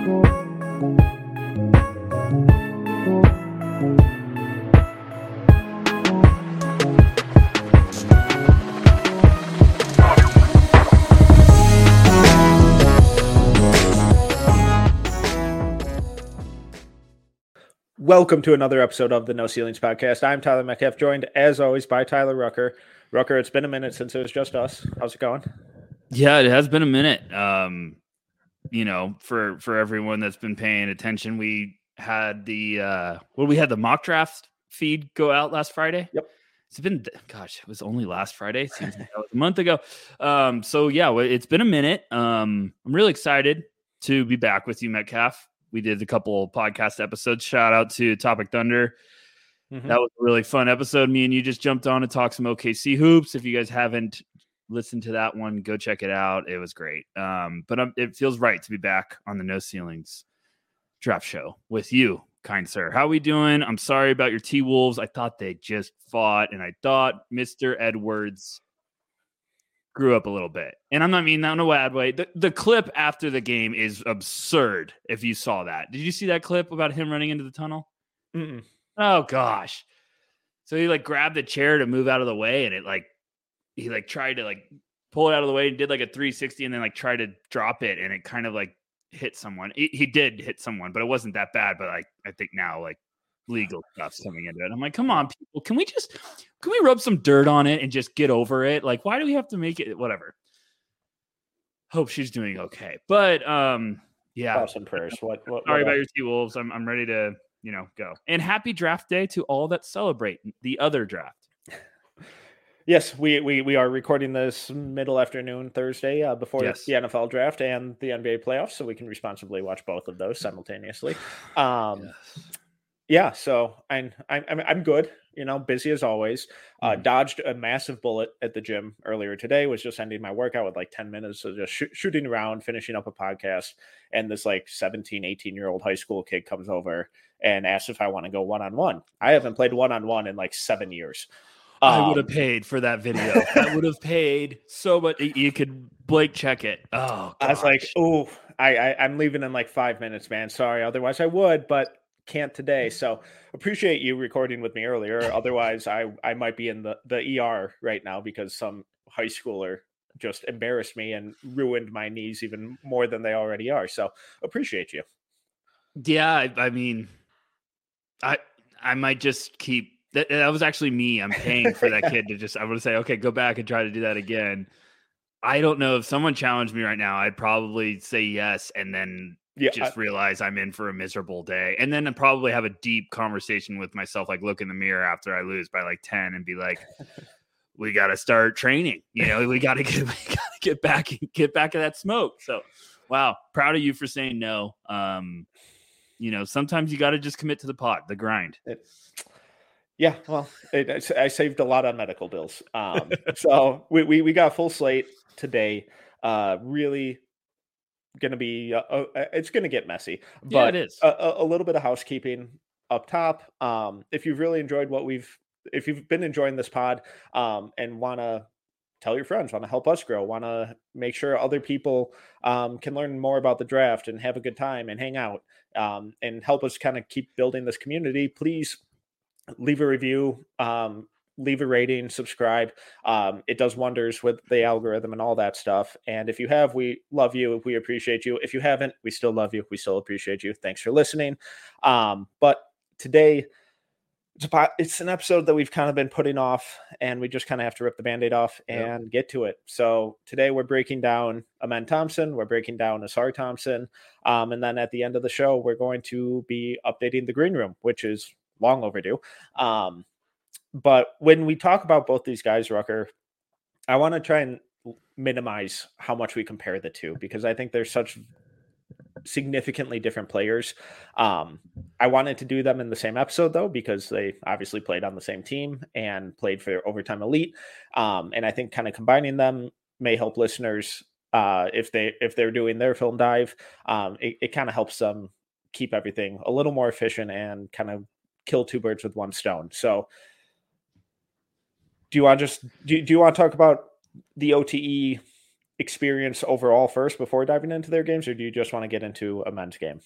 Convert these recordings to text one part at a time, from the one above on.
Welcome to another episode of the No Ceilings Podcast. I'm Tyler Metcalf, joined as always by Tyler Rucker. Rucker, it's been a minute since it was just us. How's it going? Yeah, it has been a minute. For everyone that's been paying attention, we had the mock draft feed go out last Friday. Yep. It's been, it was only last Friday. It seems like that was a month ago. It's been a minute. I'm really excited to be back with you, Metcalf. We did a couple podcast episodes. Shout out to Topic Thunder. Mm-hmm. That was a really fun episode. Me and you just jumped on to talk some OKC hoops. If you guys haven't listened to that one, go check it out. It was great. It feels right to be back on the No Ceilings draft show with you, kind sir. How we doing? I'm sorry about your T-Wolves. I thought they just fought, and I thought Mr. Edwards grew up a little bit. And I'm not meaning that in a bad way. The clip after the game is absurd if you saw that. Did you see that clip about him running into the tunnel? Mm-mm. Oh, gosh. So he, grabbed the chair to move out of the way, and he tried to, pull it out of the way and did, a 360 and then, tried to drop it, and it kind of, hit someone. He did hit someone, but it wasn't that bad. But, I think now, legal stuff's coming into it. I'm like, come on, people. Can we rub some dirt on it and just get over it? Why do we have to make it whatever? Hope she's doing okay. But yeah. Awesome prayers. What Sorry about your T-Wolves. I'm ready to, go. And happy draft day to all that celebrate the other draft. Yes, we are recording this middle afternoon Thursday before the NFL draft and the NBA playoffs, so we can responsibly watch both of those simultaneously. Yes. Yeah, so I'm good. Busy as always. Dodged a massive bullet at the gym earlier today. Was just ending my workout with 10 minutes of just shooting around, finishing up a podcast. And this 17, 18-year-old high school kid comes over and asks if I want to go one-on-one. I haven't played one-on-one in 7 years. I would have paid for that video. I would have paid so much. You could Blake check it. Oh, gosh. I was like, oh, I'm leaving in 5 minutes, man. Sorry. Otherwise I would, but can't today. So appreciate you recording with me earlier. Otherwise I might be in the ER right now because some high schooler just embarrassed me and ruined my knees even more than they already are. So appreciate you. Yeah. I mean, I might just keep that was actually me. I'm paying for that kid to I would say, okay, go back and try to do that again. I don't know if someone challenged me right now, I'd probably say yes. And then realize I'm in for a miserable day. And then I'd probably have a deep conversation with myself, look in the mirror after I lose by 10 and be like, we got to start training. We got to get back at that smoke. So, wow. Proud of you for saying no. Sometimes you got to just commit to the pot, the grind. Yeah, well, I saved a lot on medical bills. So we got a full slate today. Really going to be it's going to get messy, but it is a little bit of housekeeping up top. If you've really enjoyed if you've been enjoying this pod and want to tell your friends, want to help us grow, want to make sure other people can learn more about the draft and have a good time and hang out and help us kind of keep building this community, please leave a review, leave a rating, subscribe. It does wonders with the algorithm and all that stuff. And if you have, we love you. We appreciate you. If you haven't, we still love you. We still appreciate you. Thanks for listening. But today, it's an episode that we've kind of been putting off, and we just kind of have to rip the Band-Aid off and get to it. So today we're breaking down Amen Thompson. We're breaking down Ausar Thompson. And then at the end of the show, we're going to be updating the green room, which is long overdue. But when we talk about both these guys, Rucker, I want to try and minimize how much we compare the two, because I think they're such significantly different players. I wanted to do them in the same episode, though, because they obviously played on the same team and played for Overtime Elite. And I think kind of combining them may help listeners if they're doing their film dive. It kind of helps them keep everything a little more efficient and kind of kill two birds with one stone. So do you want to talk about the OTE experience overall first before diving into their games, or do you just want to get into a men's game?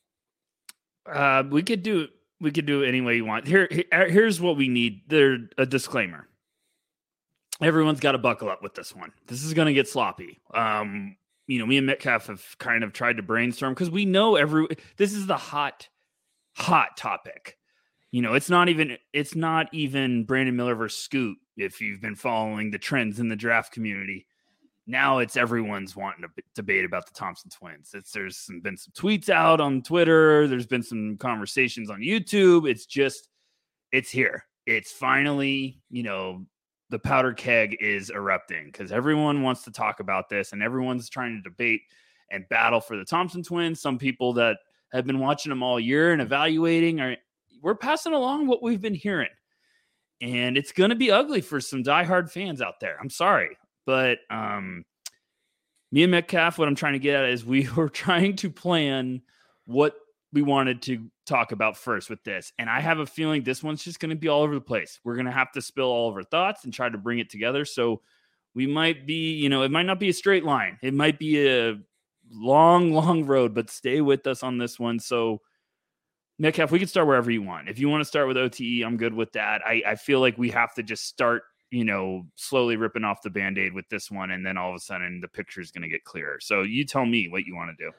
We could do any way you want. Here's what we need. There a disclaimer. Everyone's got to buckle up with this one. This is going to get sloppy. Me and Metcalf have kind of tried to brainstorm because we know this is the hot topic. It's not even Brandon Miller versus Scoot. If you've been following the trends in the draft community, now it's everyone's wanting to debate about the Thompson twins. There's been some tweets out on Twitter. There's been some conversations on YouTube. It's here. It's finally, the powder keg is erupting because everyone wants to talk about this and everyone's trying to debate and battle for the Thompson twins. Some people that have been watching them all year and evaluating we're passing along what we've been hearing. And it's going to be ugly for some diehard fans out there. I'm sorry. But me and Metcalf, what I'm trying to get at is we were trying to plan what we wanted to talk about first with this. And I have a feeling this one's just going to be all over the place. We're going to have to spill all of our thoughts and try to bring it together. So we might be, it might not be a straight line. It might be a long, long road, but stay with us on this one. So Metcalf, we can start wherever you want. If you want to start with OTE, I'm good with that. I feel like we have to just start, slowly ripping off the Band-Aid with this one. And then all of a sudden the picture is going to get clearer. So you tell me what you want to do.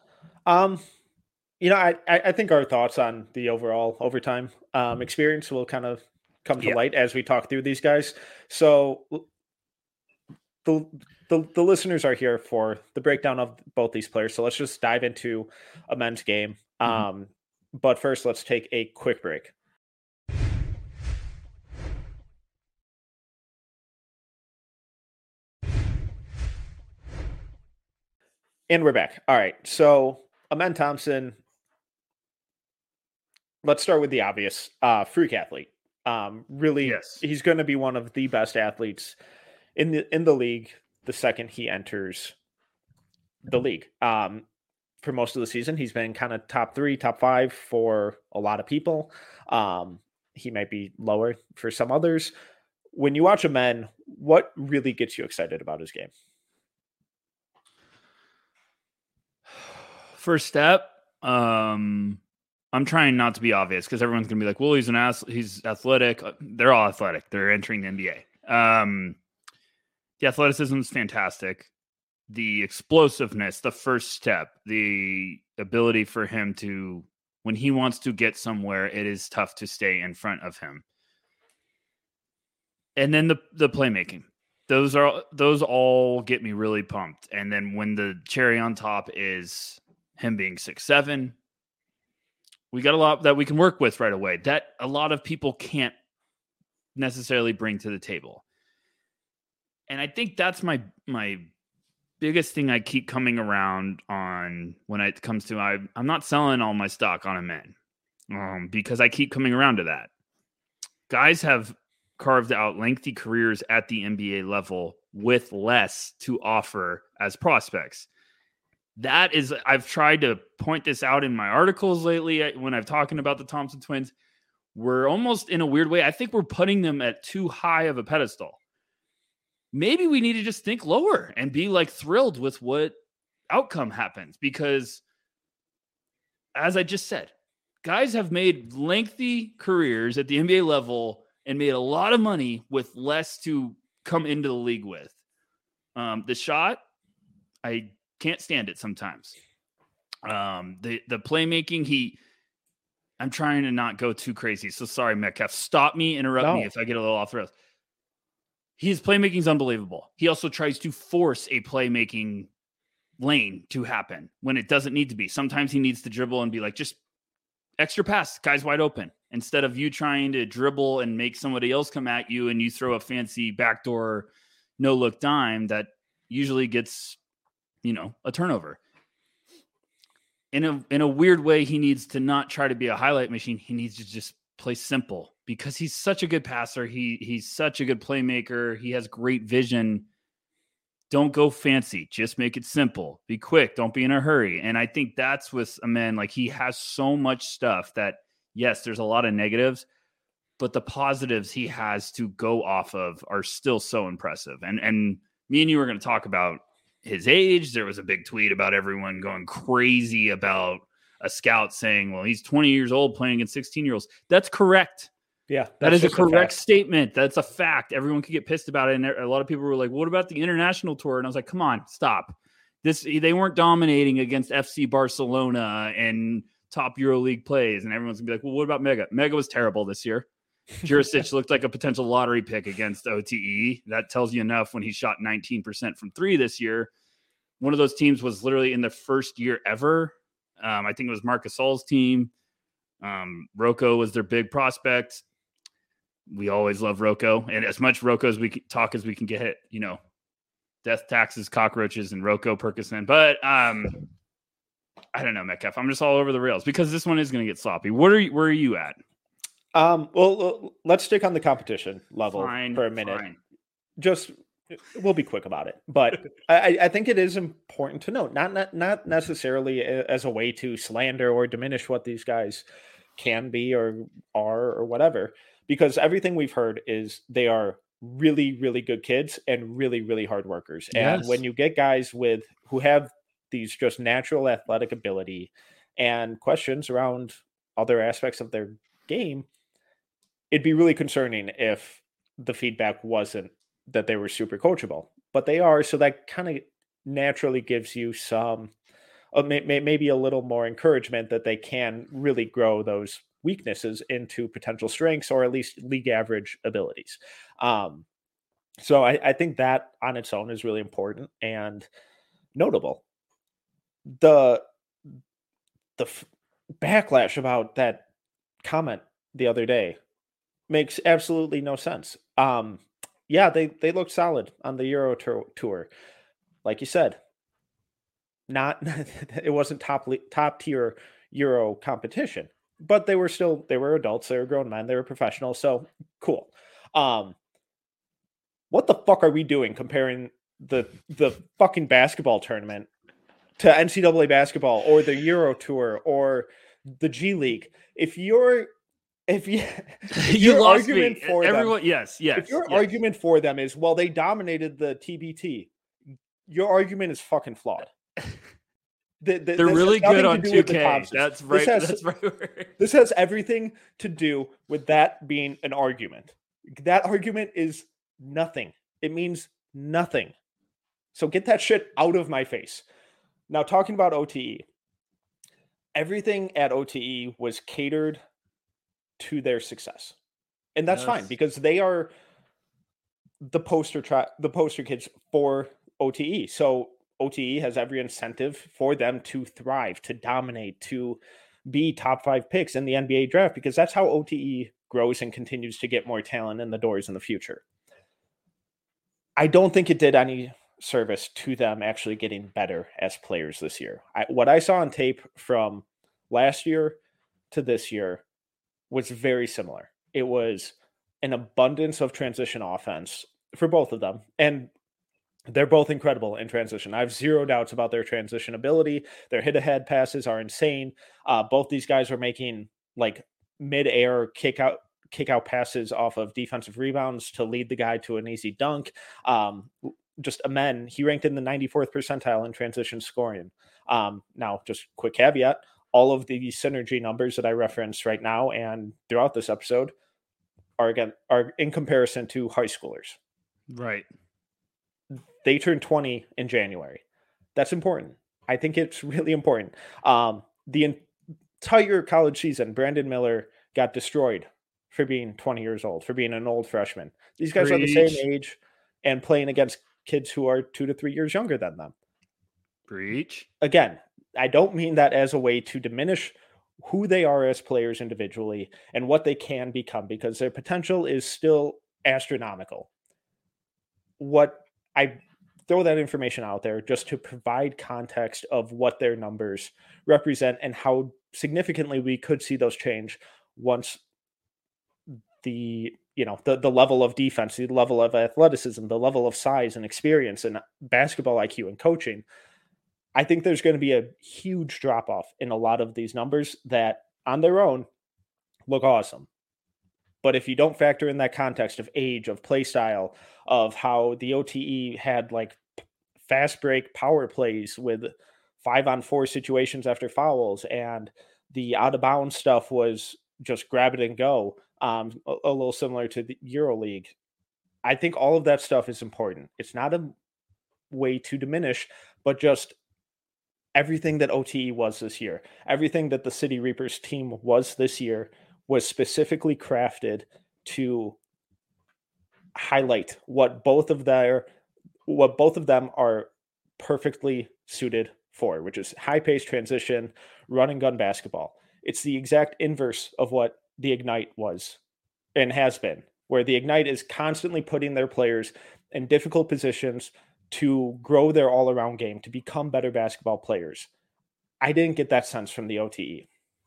I think our thoughts on the overall overtime experience will kind of come to light as we talk through these guys. So the listeners are here for the breakdown of both these players. So let's just dive into a men's game. But first, let's take a quick break. And we're back. All right. So Amen Thompson, let's start with the obvious. Freak athlete. He's going to be one of the best athletes in the league the second he enters the league. For most of the season, he's been kind of top 3, top 5 for a lot of people. He might be lower for some others. When you watch Amen, what really gets you excited about his game? First step, I'm trying not to be obvious because everyone's gonna be like, "Well, he's athletic." They're all athletic. They're entering the NBA. The athleticism is fantastic. The explosiveness, the first step, the ability for him to, when he wants to get somewhere, it is tough to stay in front of him. And then the playmaking. Those all get me really pumped. And then when the cherry on top is him being 6'7", we got a lot that we can work with right away that a lot of people can't necessarily bring to the table. And I think that's my biggest thing I keep coming around on when it comes to, I'm not selling all my stock on Amen because I keep coming around to that. Guys have carved out lengthy careers at the NBA level with less to offer as prospects. That is, I've tried to point this out in my articles lately when I've talking about the Thompson twins. We're almost in a weird way. I think we're putting them at too high of a pedestal. Maybe we need to just think lower and be like thrilled with what outcome happens. Because as I just said, guys have made lengthy careers at the NBA level and made a lot of money with less to come into the league with. The shot, I can't stand it sometimes. The playmaking, I'm trying to not go too crazy. So sorry, Metcalf. Stop me, interrupt me if I get a little off the rails. His playmaking is unbelievable. He also tries to force a playmaking lane to happen when it doesn't need to be. Sometimes he needs to dribble and be like, just extra pass, guy's wide open. Instead of you trying to dribble and make somebody else come at you and you throw a fancy backdoor no-look dime that usually gets, a turnover. In a weird way, he needs to not try to be a highlight machine. He needs to just play simple because he's such a good passer. He's such a good playmaker. He has great vision. Don't go fancy. Just make it simple. Be quick. Don't be in a hurry. And I think that's with Amen. Like, he has so much stuff that, yes, there's a lot of negatives, but the positives he has to go off of are still so impressive. And me and you are going to talk about his age. There was a big tweet about everyone going crazy about a scout saying, well, he's 20 years old playing against 16-year-olds. That's correct. Yeah, that is a correct statement. That's a fact. Everyone could get pissed about it. And a lot of people were like, what about the international tour? And I was like, come on, stop. They weren't dominating against FC Barcelona and top EuroLeague plays. And everyone's gonna be like, well, what about Mega? Mega was terrible this year. Jurisic looked like a potential lottery pick against OTE. That tells you enough when he shot 19% from three this year. One of those teams was literally in the first year ever. I think it was Marc Gasol's team. Rocco was their big prospect. We always love Rocco. And as much Rocco as we can talk as we can get, death, taxes, cockroaches, and Rocco Percocet. But I don't know, Metcalf. I'm just all over the rails because this one is going to get sloppy. Where are you at? Well, let's stick on the competition level for a minute. Fine. Just we'll be quick about it, but I think it is important to note, not necessarily as a way to slander or diminish what these guys can be or are or whatever, because everything we've heard is they are really, really good kids and really, really hard workers. Yes. And when you get guys who have these just natural athletic ability and questions around other aspects of their game, it'd be really concerning if the feedback wasn't that they were super coachable, but they are. So that kind of naturally gives you some, maybe a little more encouragement that they can really grow those weaknesses into potential strengths or at least league average abilities. So I think that on its own is really important and notable. The backlash about that comment the other day makes absolutely no sense. Yeah, they looked solid on the Euro tour. Like you said, it wasn't top tier Euro competition, but they were adults, they were grown men, they were professionals, so cool. What the fuck are we doing comparing the fucking basketball tournament to NCAA basketball or the Euro tour or the G League? If your argument for them is, well, they dominated the TBT, your argument is fucking flawed. They're really good on 2K. That's right. That's right. This has everything to do with that being an argument. That argument is nothing. It means nothing. So get that shit out of my face. Now, talking about OTE, everything at OTE was catered to their success. And that's fine because they are the poster kids for OTE. So OTE has every incentive for them to thrive, to dominate, to be top 5 picks in the NBA draft, because that's how OTE grows and continues to get more talent in the doors in the future. I don't think it did any service to them actually getting better as players this year. What I saw on tape from last year to this year was very similar. It was an abundance of transition offense for both of them. And they're both incredible in transition. I have zero doubts about their transition ability. Their hit-ahead passes are insane. Both these guys are making like mid-air kick-out passes off of defensive rebounds to lead the guy to an easy dunk. Just Amen, he ranked in the 94th percentile in transition scoring. Now, just quick caveat, all of the synergy numbers that I referenced right now and throughout this episode are in comparison to high schoolers. Right. They turned 20 in January. That's important. I think it's really important. The entire college season, Brandon Miller got destroyed for being 20 years old, for being an old freshman. These guys are the same age and playing against kids who are 2 to 3 years younger than them. Preach. Again, I don't mean that as a way to diminish who they are as players individually and what they can become, because their potential is still astronomical. What I throw that information out there just to provide context of what their numbers represent and how significantly we could see those change once the level of defense, the level of athleticism, the level of size and experience and basketball IQ and coaching. I think there's going to be a huge drop off in a lot of these numbers that on their own look awesome. But if you don't factor in that context of age, of play style, of how the OTE had like fast break power plays with 5-on-4 situations after fouls, and the out of bounds stuff was just grab it and go. A little similar to the EuroLeague. I think all of that stuff is important. It's not a way to diminish, but just everything that OTE was this year, everything that the City Reapers team was this year was specifically crafted to highlight what both of them are perfectly suited for, which is high-paced transition, run and gun basketball. It's the exact inverse of what the Ignite was and has been, where the Ignite is constantly putting their players in difficult positions to grow their all-around game, to become better basketball players. I didn't get that sense from the OTE.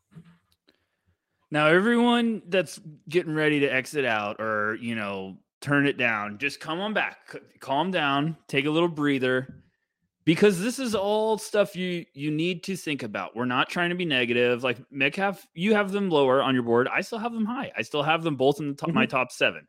Now, everyone that's getting ready to exit out or, turn it down, just come on back, calm down, take a little breather, because this is all stuff you need to think about. We're not trying to be negative. Like Metcalf, you have them lower on your board. I still have them high. I still have them both in the top, my top 7.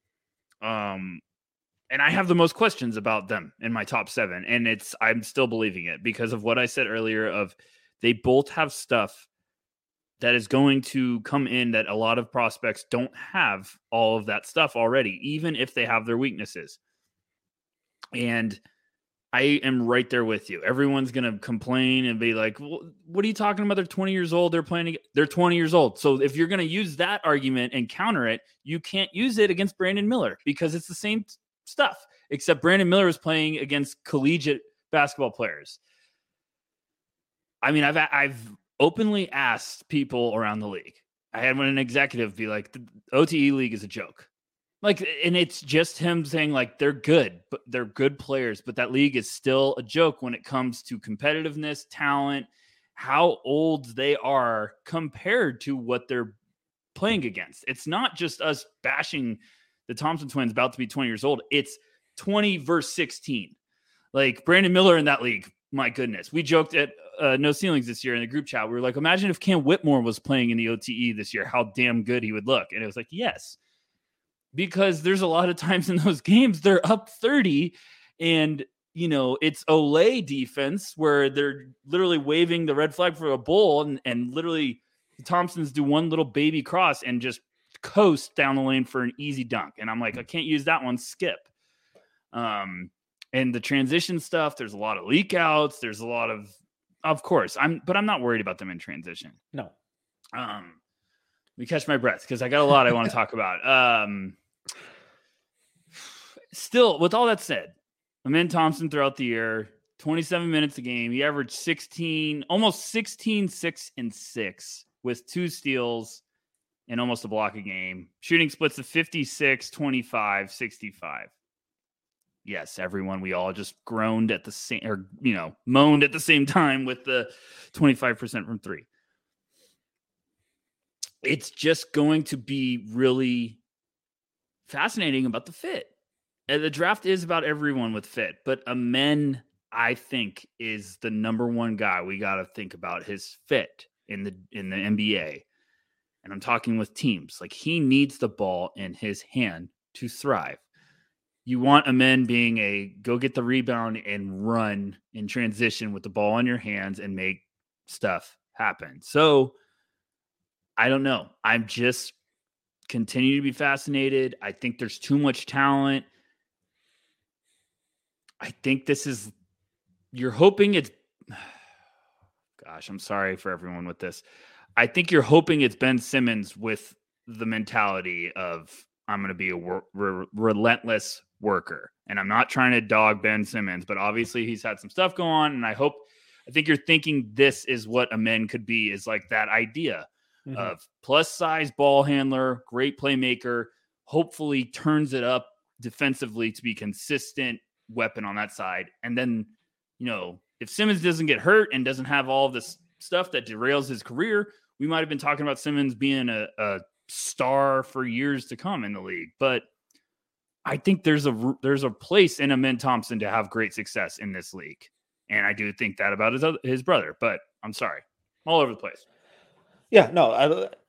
And I have the most questions about them in my top 7. And I'm still believing it because of what I said earlier of they both have stuff that is going to come in that a lot of prospects don't have all of that stuff already, even if they have their weaknesses. And I am right there with you. Everyone's going to complain and be like, well, what are you talking about? They're 20 years old. They're 20 years old. So if you're going to use that argument and counter it, you can't use it against Brandon Miller because it's the same stuff, except Brandon Miller is playing against collegiate basketball players. I mean, I've openly asked people around the league. I had an executive be like, the OTE league is a joke. Like, and it's just him saying like, they're good, but they're good players, but that league is still a joke when it comes to competitiveness, talent, how old they are compared to what they're playing against. It's not just us bashing the Thompson twins about to be 20 years old. It's 20 versus 16. Like Brandon Miller in that league, my goodness. We joked at No Ceilings this year in the group chat. We were like, imagine if Cam Whitmore was playing in the OTE this year, how damn good he would look. And it was like, yes. Because there's a lot of times in those games, they're up 30 and, it's Olay defense where they're literally waving the red flag for a bull and literally the Thompsons do one little baby cross and just coast down the lane for an easy dunk. And I'm like, I can't use that one, skip. And the transition stuff, there's a lot of leak outs. There's a lot of course, I'm not worried about them in transition. No. Let me catch my breath because I got a lot I want to talk about. Still, with all that said, Amen Thompson throughout the year, 27 minutes a game. He averaged almost 16, 6, and 6 with 2 steals and almost a block a game. Shooting splits of 56, 25, 65. Yes, everyone, we all just groaned at the same, or, moaned at the same time with the 25% from 3. It's just going to be really fascinating about the fit. The draft is about everyone with fit, but Amen, I think, is the number one guy we got to think about his fit in the NBA. And I'm talking with teams. Like, he needs the ball in his hand to thrive. You want Amen being a go get the rebound and run in transition with the ball in your hands and make stuff happen. So I don't know. I'm just continue to be fascinated. I think there's too much talent. I think you're hoping it's, gosh, I'm sorry for everyone with this. I think you're hoping it's Ben Simmons with the mentality of, I'm going to be a relentless worker. And I'm not trying to dog Ben Simmons, but obviously he's had some stuff go on. And I think you're thinking this is what Amen could be, is like that idea of plus size ball handler, great playmaker, hopefully turns it up defensively to be consistent weapon on that side. And then, if Simmons doesn't get hurt and doesn't have all this stuff that derails his career, we might have been talking about Simmons being a star for years to come in the league. But I think there's a place in Amen Thompson to have great success in this league. And I do think that about his brother, but I'm sorry, I'm all over the place. Yeah, no,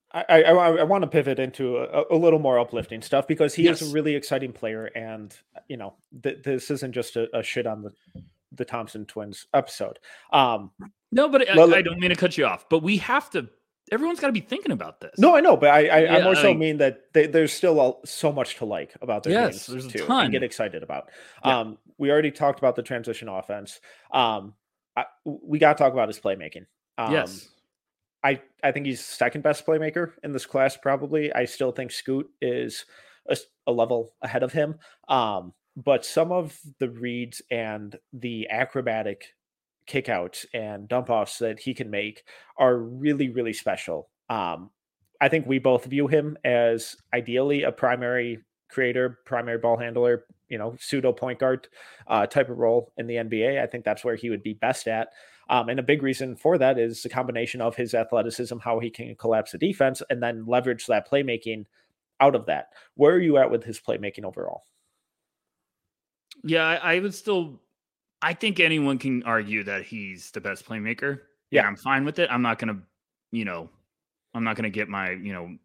I want to pivot into a little more uplifting stuff because he is a Yes. really exciting player, and this isn't just a shit on the Thompson twins episode. No, but Well, I don't mean to cut you off, but we have to. Everyone's got to be thinking about this. no, I know, but I Yeah, more so mean that there's still so much to like about their Yes, games there's a too, ton. and get excited about. Yeah. We already talked about the transition offense. We got to talk about his playmaking. Yes. I think he's second best playmaker in this class, probably. I still think Scoot is a level ahead of him. But some of the reads and the acrobatic kickouts and dump offs that he can make are really, really special. I think we both view him as ideally a primary creator, primary ball handler, pseudo point guard type of role in the NBA. I think that's where he would be best at. And a big reason for that is the combination of his athleticism, how he can collapse the defense, and then leverage that playmaking out of that. Where are you at with his playmaking overall? Yeah, I would still. I think anyone can argue that he's the best playmaker. Yeah, I'm fine with it. I'm not gonna, I'm not gonna get my,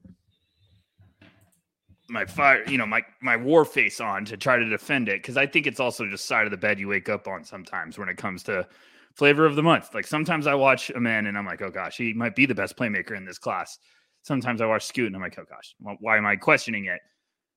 my fire, my war face on to try to defend it, because I think it's also just side of the bed you wake up on sometimes when it comes to flavor of the month. Like sometimes I watch a man and I'm like, oh gosh, he might be the best playmaker in this class. Sometimes I watch Scoot and I'm like, oh gosh, why am I questioning it?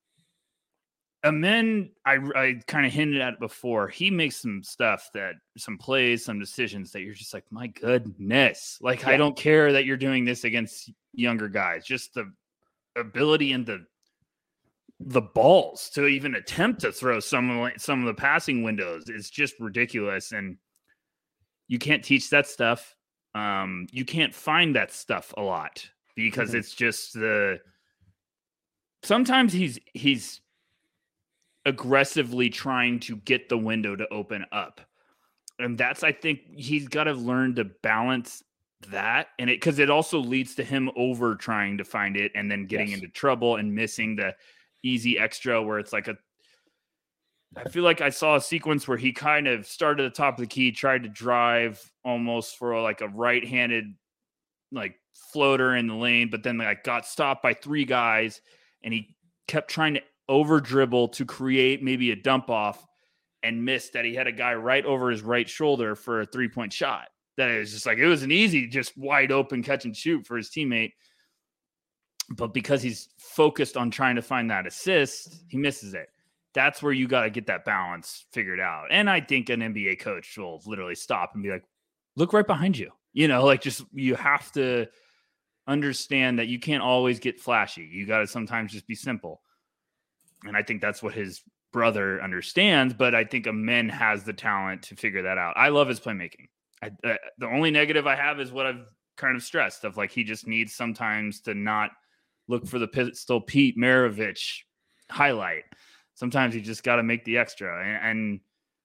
Amen, I kind of hinted at it before. He makes some plays, some decisions that you're just like, my goodness. Like, yeah. I don't care that you're doing this against younger guys. Just the ability and the balls to even attempt to throw some of the passing windows is just ridiculous. And you can't teach that stuff. You can't find that stuff a lot because it's just sometimes he's aggressively trying to get the window to open up. And that's, I think he's got to learn to balance that. And because it also leads to him over trying to find it and then getting into trouble and missing the easy extra where it's like I feel like I saw a sequence where he kind of started at the top of the key, tried to drive almost for like a right-handed like floater in the lane, but then like got stopped by three guys and he kept trying to over dribble to create maybe a dump off and missed that he had a guy right over his right shoulder for a 3-point shot. That is just like, it was an easy, just wide open catch and shoot for his teammate. But because he's focused on trying to find that assist, he misses it. That's where you got to get that balance figured out. And I think an NBA coach will literally stop and be like, look right behind you. Just, you have to understand that you can't always get flashy. You got to sometimes just be simple. And I think that's what his brother understands, but I think Amen has the talent to figure that out. I love his playmaking. The only negative I have is what I've kind of stressed of like, he just needs sometimes to not look for the Pistol Pete Maravich highlight. Sometimes you just got to make the extra and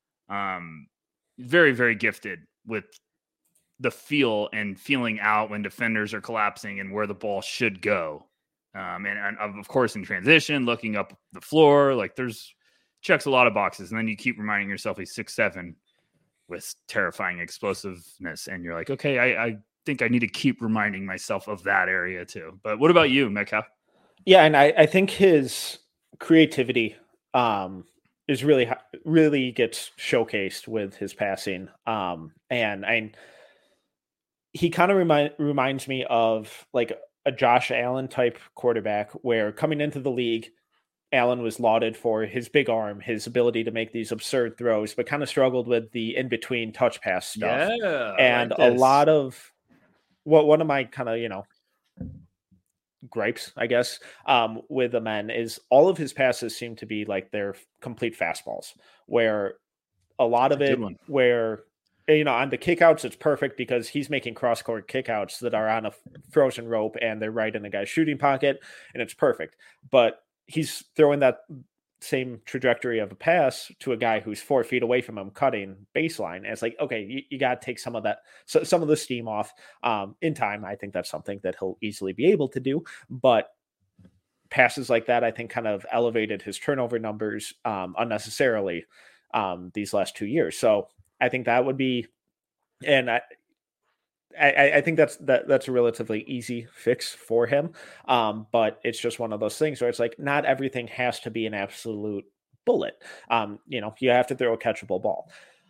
very, very gifted with the feel and feeling out when defenders are collapsing and where the ball should go. And of course, in transition, looking up the floor, like checks a lot of boxes. And then you keep reminding yourself he's 6'7" with terrifying explosiveness. And you're like, okay, I think I need to keep reminding myself of that area too. But what about you, Metcalf? Yeah, and I think his creativity is really gets showcased with his passing. And he kind of reminds me of like a Josh Allen type quarterback where coming into the league, Allen was lauded for his big arm, his ability to make these absurd throws, but kind of struggled with the in-between touch pass stuff. Yeah, and like a lot of one of my kind of, gripes, I guess, with Amen is all of his passes seem to be like they're complete fastballs, where a lot of it where on the kickouts, it's perfect because he's making cross-court kickouts that are on a frozen rope and they're right in the guy's shooting pocket, and it's perfect. But he's throwing that same trajectory of a pass to a guy who's 4 feet away from him cutting baseline. And it's like, okay, you got to take some of the steam off in time. I think that's something that he'll easily be able to do. But passes like that, I think, kind of elevated his turnover numbers unnecessarily these last 2 years. So I think that would be, and I think that's a relatively easy fix for him. But it's just one of those things where it's like not everything has to be an absolute bullet. You have to throw a catchable ball.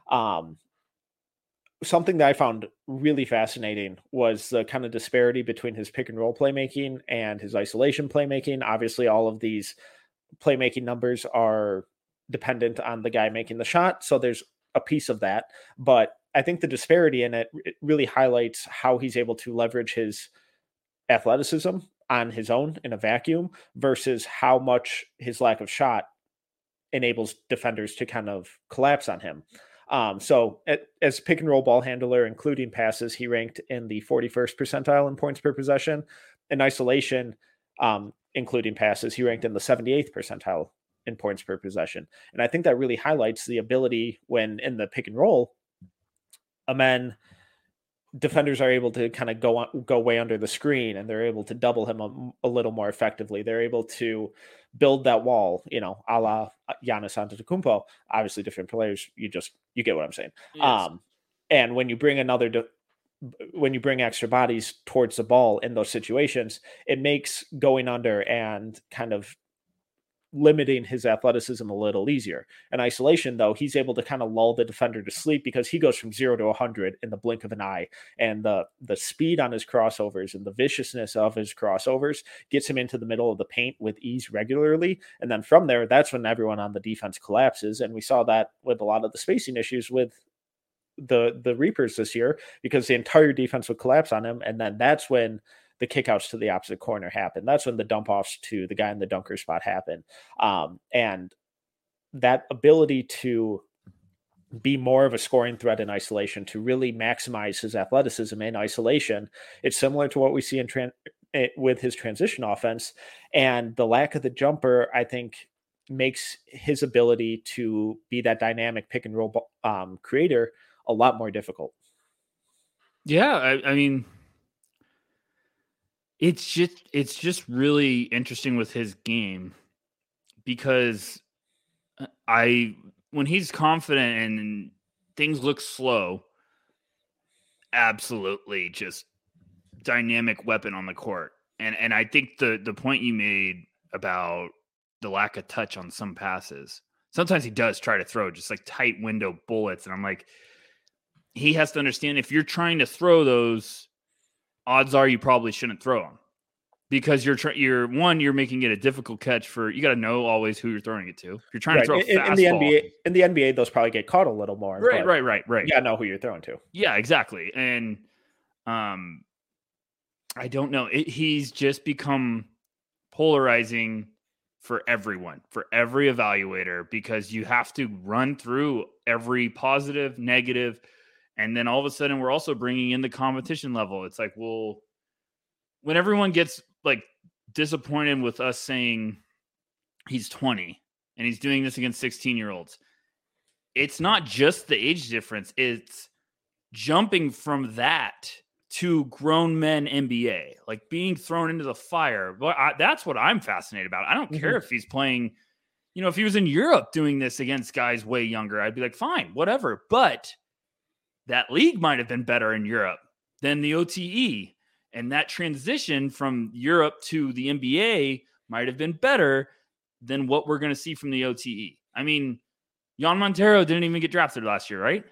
Something that I found really fascinating was the kind of disparity between his pick and roll playmaking and his isolation playmaking. Obviously, all of these playmaking numbers are dependent on the guy making the shot. So there's a piece of that. But I think the disparity in it really highlights how he's able to leverage his athleticism on his own in a vacuum versus how much his lack of shot enables defenders to kind of collapse on him. As pick and roll ball handler, including passes, he ranked in the 41st percentile in points per possession. In isolation, including passes, he ranked in the 78th percentile in points per possession. And I think that really highlights the ability when in the pick and roll, defenders are able to kind of go way under the screen, and they're able to double him a little more effectively. They're able to build that wall, a la Giannis Antetokounmpo. Obviously, different players. You get what I'm saying. Yes. And when you bring when you bring extra bodies towards the ball in those situations, it makes going under and kind of limiting his athleticism a little easier. In isolation, though, he's able to kind of lull the defender to sleep because he goes from 0 to 100 in the blink of an eye. And the speed on his crossovers and the viciousness of his crossovers gets him into the middle of the paint with ease regularly. And then from there, that's when everyone on the defense collapses. And we saw that with a lot of the spacing issues with the Reapers this year, because the entire defense would collapse on him. And then that's when the kickouts to the opposite corner happen. That's when the dump offs to the guy in the dunker spot happen. And that ability to be more of a scoring threat in isolation, to really maximize his athleticism in isolation, it's similar to what we see with his transition offense. And the lack of the jumper, I think, makes his ability to be that dynamic pick and roll creator a lot more difficult. Yeah, I mean, it's just really interesting with his game, because when he's confident and things look slow, absolutely just dynamic weapon on the court. And I think the point you made about the lack of touch on some passes, sometimes he does try to throw just like tight window bullets. And I'm like, he has to understand, if you're trying to throw those, odds are you probably shouldn't throw them, because you're making it a difficult catch you got to know always who you're throwing it to. If you're trying to throw a fastball. In the NBA, those probably get caught a little more. Right. You got to know who you're throwing to. Yeah, exactly. And I don't know. He's just become polarizing for everyone, for every evaluator, because you have to run through every positive, negative, and then all of a sudden we're also bringing in the competition level. It's like, well, when everyone gets like disappointed with us saying he's 20 and he's doing this against 16-year-olds, it's not just the age difference. It's jumping from that to grown men NBA, like being thrown into the fire. Well, that's what I'm fascinated about. I don't care if he's playing, if he was in Europe doing this against guys way younger, I'd be like, fine, whatever. But that league might have been better in Europe than the OTE. And that transition from Europe to the NBA might have been better than what we're going to see from the OTE. I mean, Jan Montero didn't even get drafted last year, right?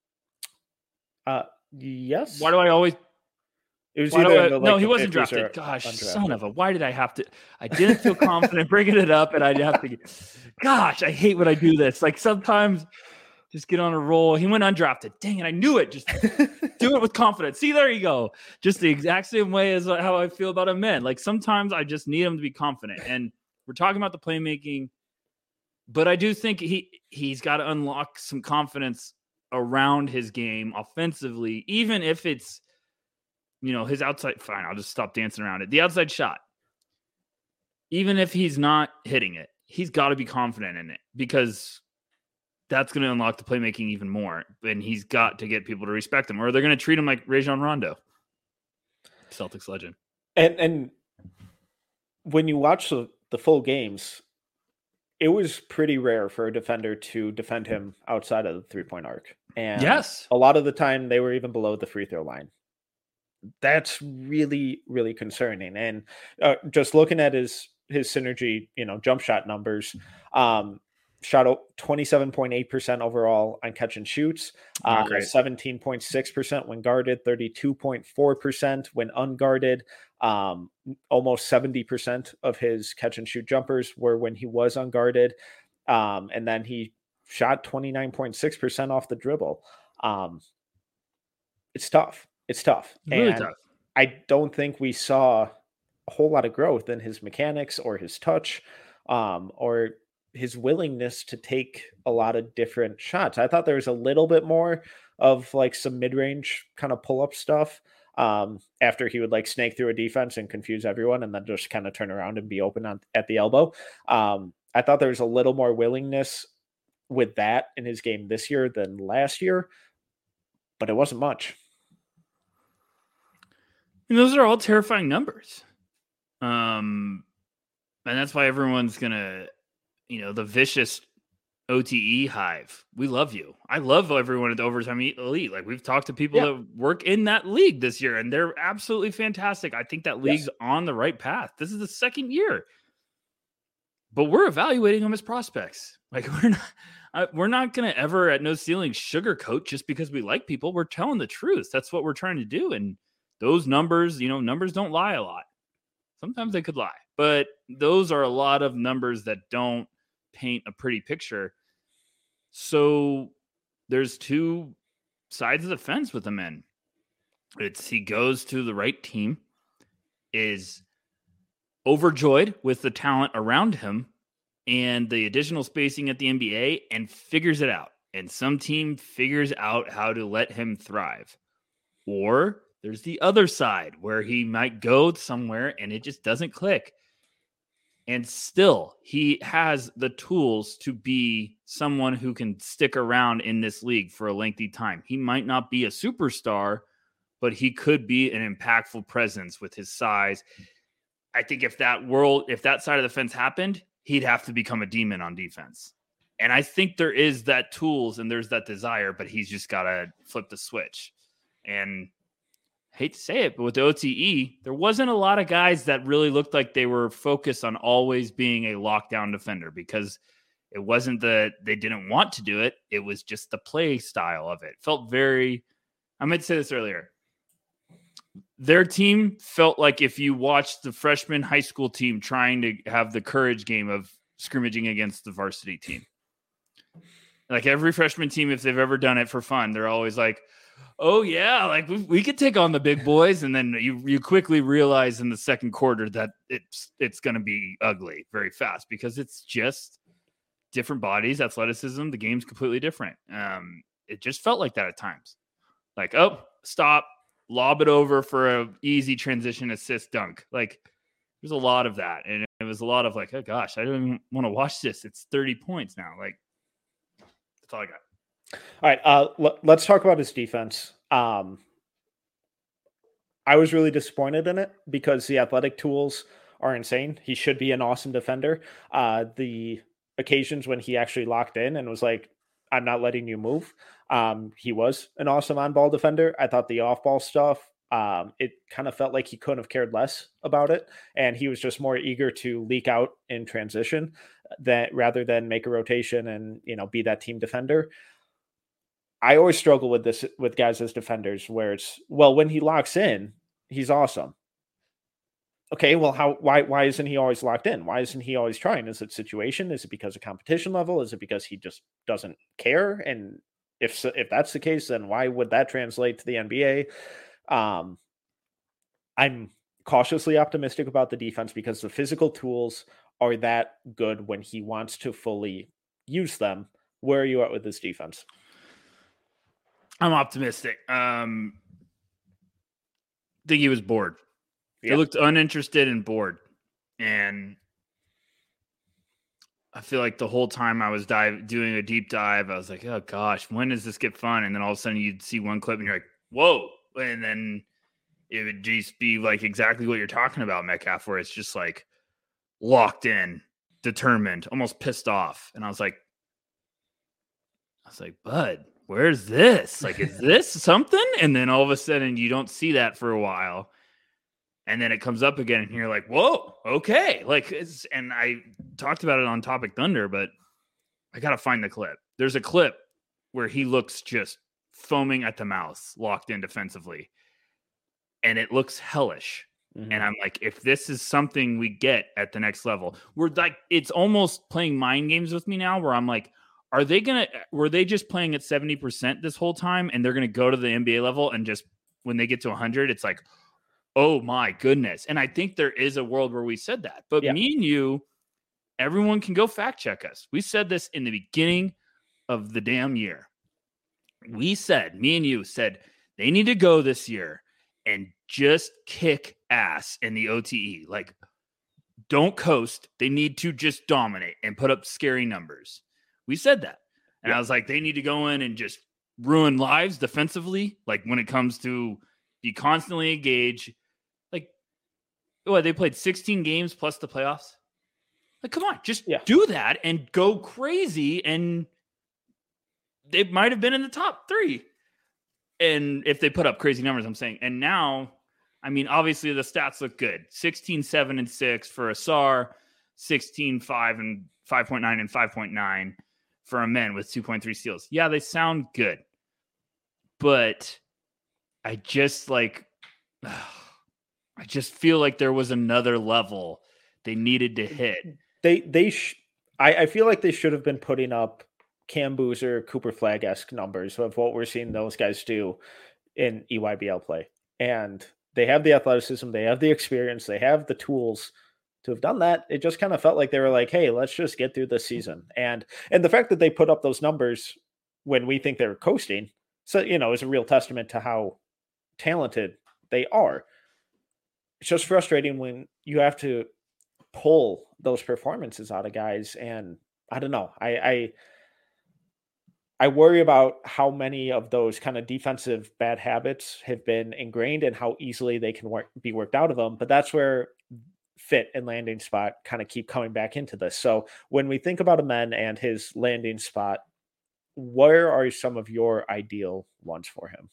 Yes. Why do I always... It was no, he wasn't drafted. Gosh, son of a... Why did I have to... I didn't feel confident bringing it up, and I'd have to... Gosh, I hate when I do this. Like, sometimes... Just get on a roll. He went undrafted. Dang it, I knew it. Just do it with confidence. See, there you go. Just the exact same way as how I feel about a man. Like, sometimes I just need him to be confident. And we're talking about the playmaking, but I do think he's got to unlock some confidence around his game offensively, even if it's, his outside. Fine, I'll just stop dancing around it. The outside shot. Even if he's not hitting it, he's got to be confident in it, because that's going to unlock the playmaking even more. And he's got to get people to respect him, or they're going to treat him like Rajon Rondo, Celtics legend. And when you watch the full games, it was pretty rare for a defender to defend him outside of the 3-point arc. And yes, a lot of the time they were even below the free throw line. That's really, really concerning. And just looking at his synergy, jump shot numbers, shot 27.8% overall on catch and shoots, 17.6% when guarded, 32.4% when unguarded. Almost 70% of his catch and shoot jumpers were when he was unguarded. And then he shot 29.6% off the dribble. It's tough. It's tough. Really tough. I don't think we saw a whole lot of growth in his mechanics or his touch, or his willingness to take a lot of different shots. I thought there was a little bit more of like some mid-range kind of pull-up stuff, after he would like snake through a defense and confuse everyone and then just kind of turn around and be open at the elbow. I thought there was a little more willingness with that in his game this year than last year, but it wasn't much. And those are all terrifying numbers. And that's why everyone's going to, the vicious OTE hive. We love you. I love everyone at the Overtime Elite. Like, we've talked to people that work in that league this year, and they're absolutely fantastic. I think that league's on the right path. This is the second year, but we're evaluating them as prospects. Like, we're not going to ever at No Ceiling sugarcoat just because we like people. We're telling the truth. That's what we're trying to do. And those numbers, numbers don't lie a lot. Sometimes they could lie, but those are a lot of numbers that don't paint a pretty picture. So there's two sides of the fence with the men. He goes to the right team, is overjoyed with the talent around him and the additional spacing at the NBA, and figures it out. And some team figures out how to let him thrive. Or there's the other side where he might go somewhere and it just doesn't click. And still, he has the tools to be someone who can stick around in this league for a lengthy time. He might not be a superstar, but he could be an impactful presence with his size. I think if that side of the fence happened, he'd have to become a demon on defense. And I think there is that tools and there's that desire, but he's just got to flip the switch. And I hate to say it, but with the OTE, there wasn't a lot of guys that really looked like they were focused on always being a lockdown defender, because it wasn't that they didn't want to do it. It was just the play style of it. Felt very, I meant to say this earlier. Their team felt like if you watched the freshman high school team trying to have the courage game of scrimmaging against the varsity team. Like every freshman team, if they've ever done it for fun, they're always like, oh yeah, like we could take on the big boys. And then you quickly realize in the second quarter that it's going to be ugly very fast, because it's just different bodies, athleticism. The game's completely different. It just felt like that at times. Like, oh, stop, lob it over for a easy transition assist dunk. Like, there's a lot of that. And it was a lot of like, oh gosh, I don't even want to watch this. It's 30 points now. Like, that's all I got. All right, let's talk about his defense. I was really disappointed in it because the athletic tools are insane. He should be an awesome defender. The occasions when he actually locked in and was like, I'm not letting you move, he was an awesome on-ball defender. I thought the off-ball stuff, it kind of felt like he couldn't have cared less about it, and he was just more eager to leak out in transition rather than make a rotation and be that team defender. I always struggle with this with guys as defenders, where it's, well, when he locks in, he's awesome. Okay, well, why isn't he always locked in? Why isn't he always trying? Is it situation? Is it because of competition level? Is it because he just doesn't care? And if that's the case, then why would that translate to the NBA? I'm cautiously optimistic about the defense because the physical tools are that good when he wants to fully use them. Where are you at with this defense? I'm optimistic. Think he was bored. He looked uninterested and bored. And I feel like the whole time I was doing a deep dive, I was like, oh gosh, when does this get fun? And then all of a sudden you'd see one clip and you're like, whoa. And then it would just be like exactly what you're talking about, Metcalf, where it's just like locked in, determined, almost pissed off. And I was like, bud, where's this? Like, is this something? And then all of a sudden you don't see that for a while. And then it comes up again and you're like, whoa, okay. Like, and I talked about it on Topic Thunder, but I got to find the clip. There's a clip where he looks just foaming at the mouth, locked in defensively. And it looks hellish. Mm-hmm. And I'm like, if this is something we get at the next level, we're like, it's almost playing mind games with me now where I'm like, were they just playing at 70% this whole time and they're going to go to the NBA level and just when they get to 100, it's like, oh my goodness. And I think there is a world where we said that, but me and you, everyone can go fact check us. We said this in the beginning of the damn year. Me and you said they need to go this year and just kick ass in the OTE. Like, don't coast. They need to just dominate and put up scary numbers. We said that. And I was like, they need to go in and just ruin lives defensively. Like, when it comes to be constantly engaged. Like, they played 16 games plus the playoffs. Like, come on, just do that and go crazy. And they might have been in the top 3. And if they put up crazy numbers, I'm saying. And now, I mean, obviously the stats look good. 16, 7, and 6 for Ausar, 16, 5, and 5.9 and 5.9 for a men with 2.3 steals. Yeah, they sound good. But I just feel like there was another level they needed to hit. I feel like they should have been putting up Cam Boozer, Cooper Flagg-esque numbers of what we're seeing those guys do in EYBL play. And they have the athleticism, they have the experience, they have the tools to have done that. It just kind of felt like they were like, hey, let's just get through this season. And the fact that they put up those numbers when we think they're coasting, so, is a real testament to how talented they are. It's just frustrating when you have to pull those performances out of guys. And I don't know. I worry about how many of those kind of defensive bad habits have been ingrained and how easily they can be worked out of them. But that's where fit and landing spot kind of keep coming back into this. So when we think about Amen and his landing spot, where are some of your ideal ones for him?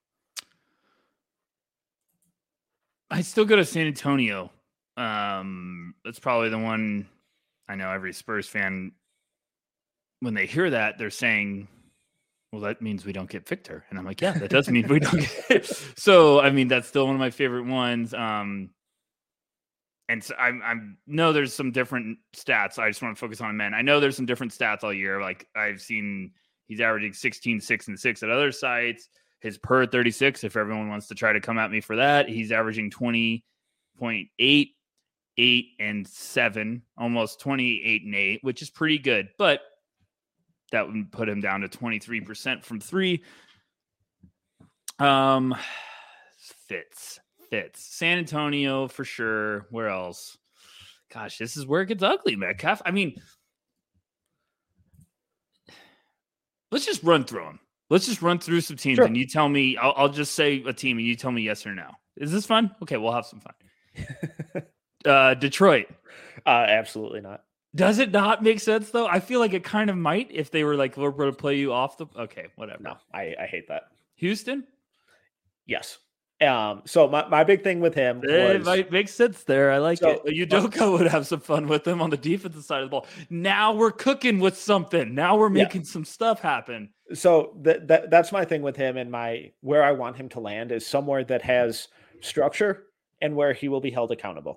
I still go to San Antonio. That's probably the one. I know every Spurs fan, when they hear that, they're saying, well, that means we don't get Victor. And I'm like, yeah, that does mean we don't get it. So, I mean, that's still one of my favorite ones. And so I know there's some different stats. I just want to focus on men. I know there's some different stats all year. Like, I've seen he's averaging 16, 6, and 6 at other sites. His per 36, if everyone wants to try to come at me for that, he's averaging 20.8, 8, and 7, almost 28 and 8, which is pretty good. But that would put him down to 23% from 3. Fits. San Antonio for sure. Where else? Gosh, this is where it gets ugly, Metcalf. I mean, let's just run through them. Let's just run through some teams, and you tell me. I'll just say a team, and you tell me yes or no. Is this fun? Okay, we'll have some fun. Detroit. Absolutely not. Does it not make sense, though? I feel like it kind of might if they were like, we're going to play you off the... Okay, whatever. No, I hate that. Houston? Yes. So my big thing with him was... It might make sense there. I like it. Udoka would have some fun with him on the defensive side of the ball. Now we're cooking with something. Now we're making some stuff happen. So that's my thing with him, and where I want him to land is somewhere that has structure and where he will be held accountable.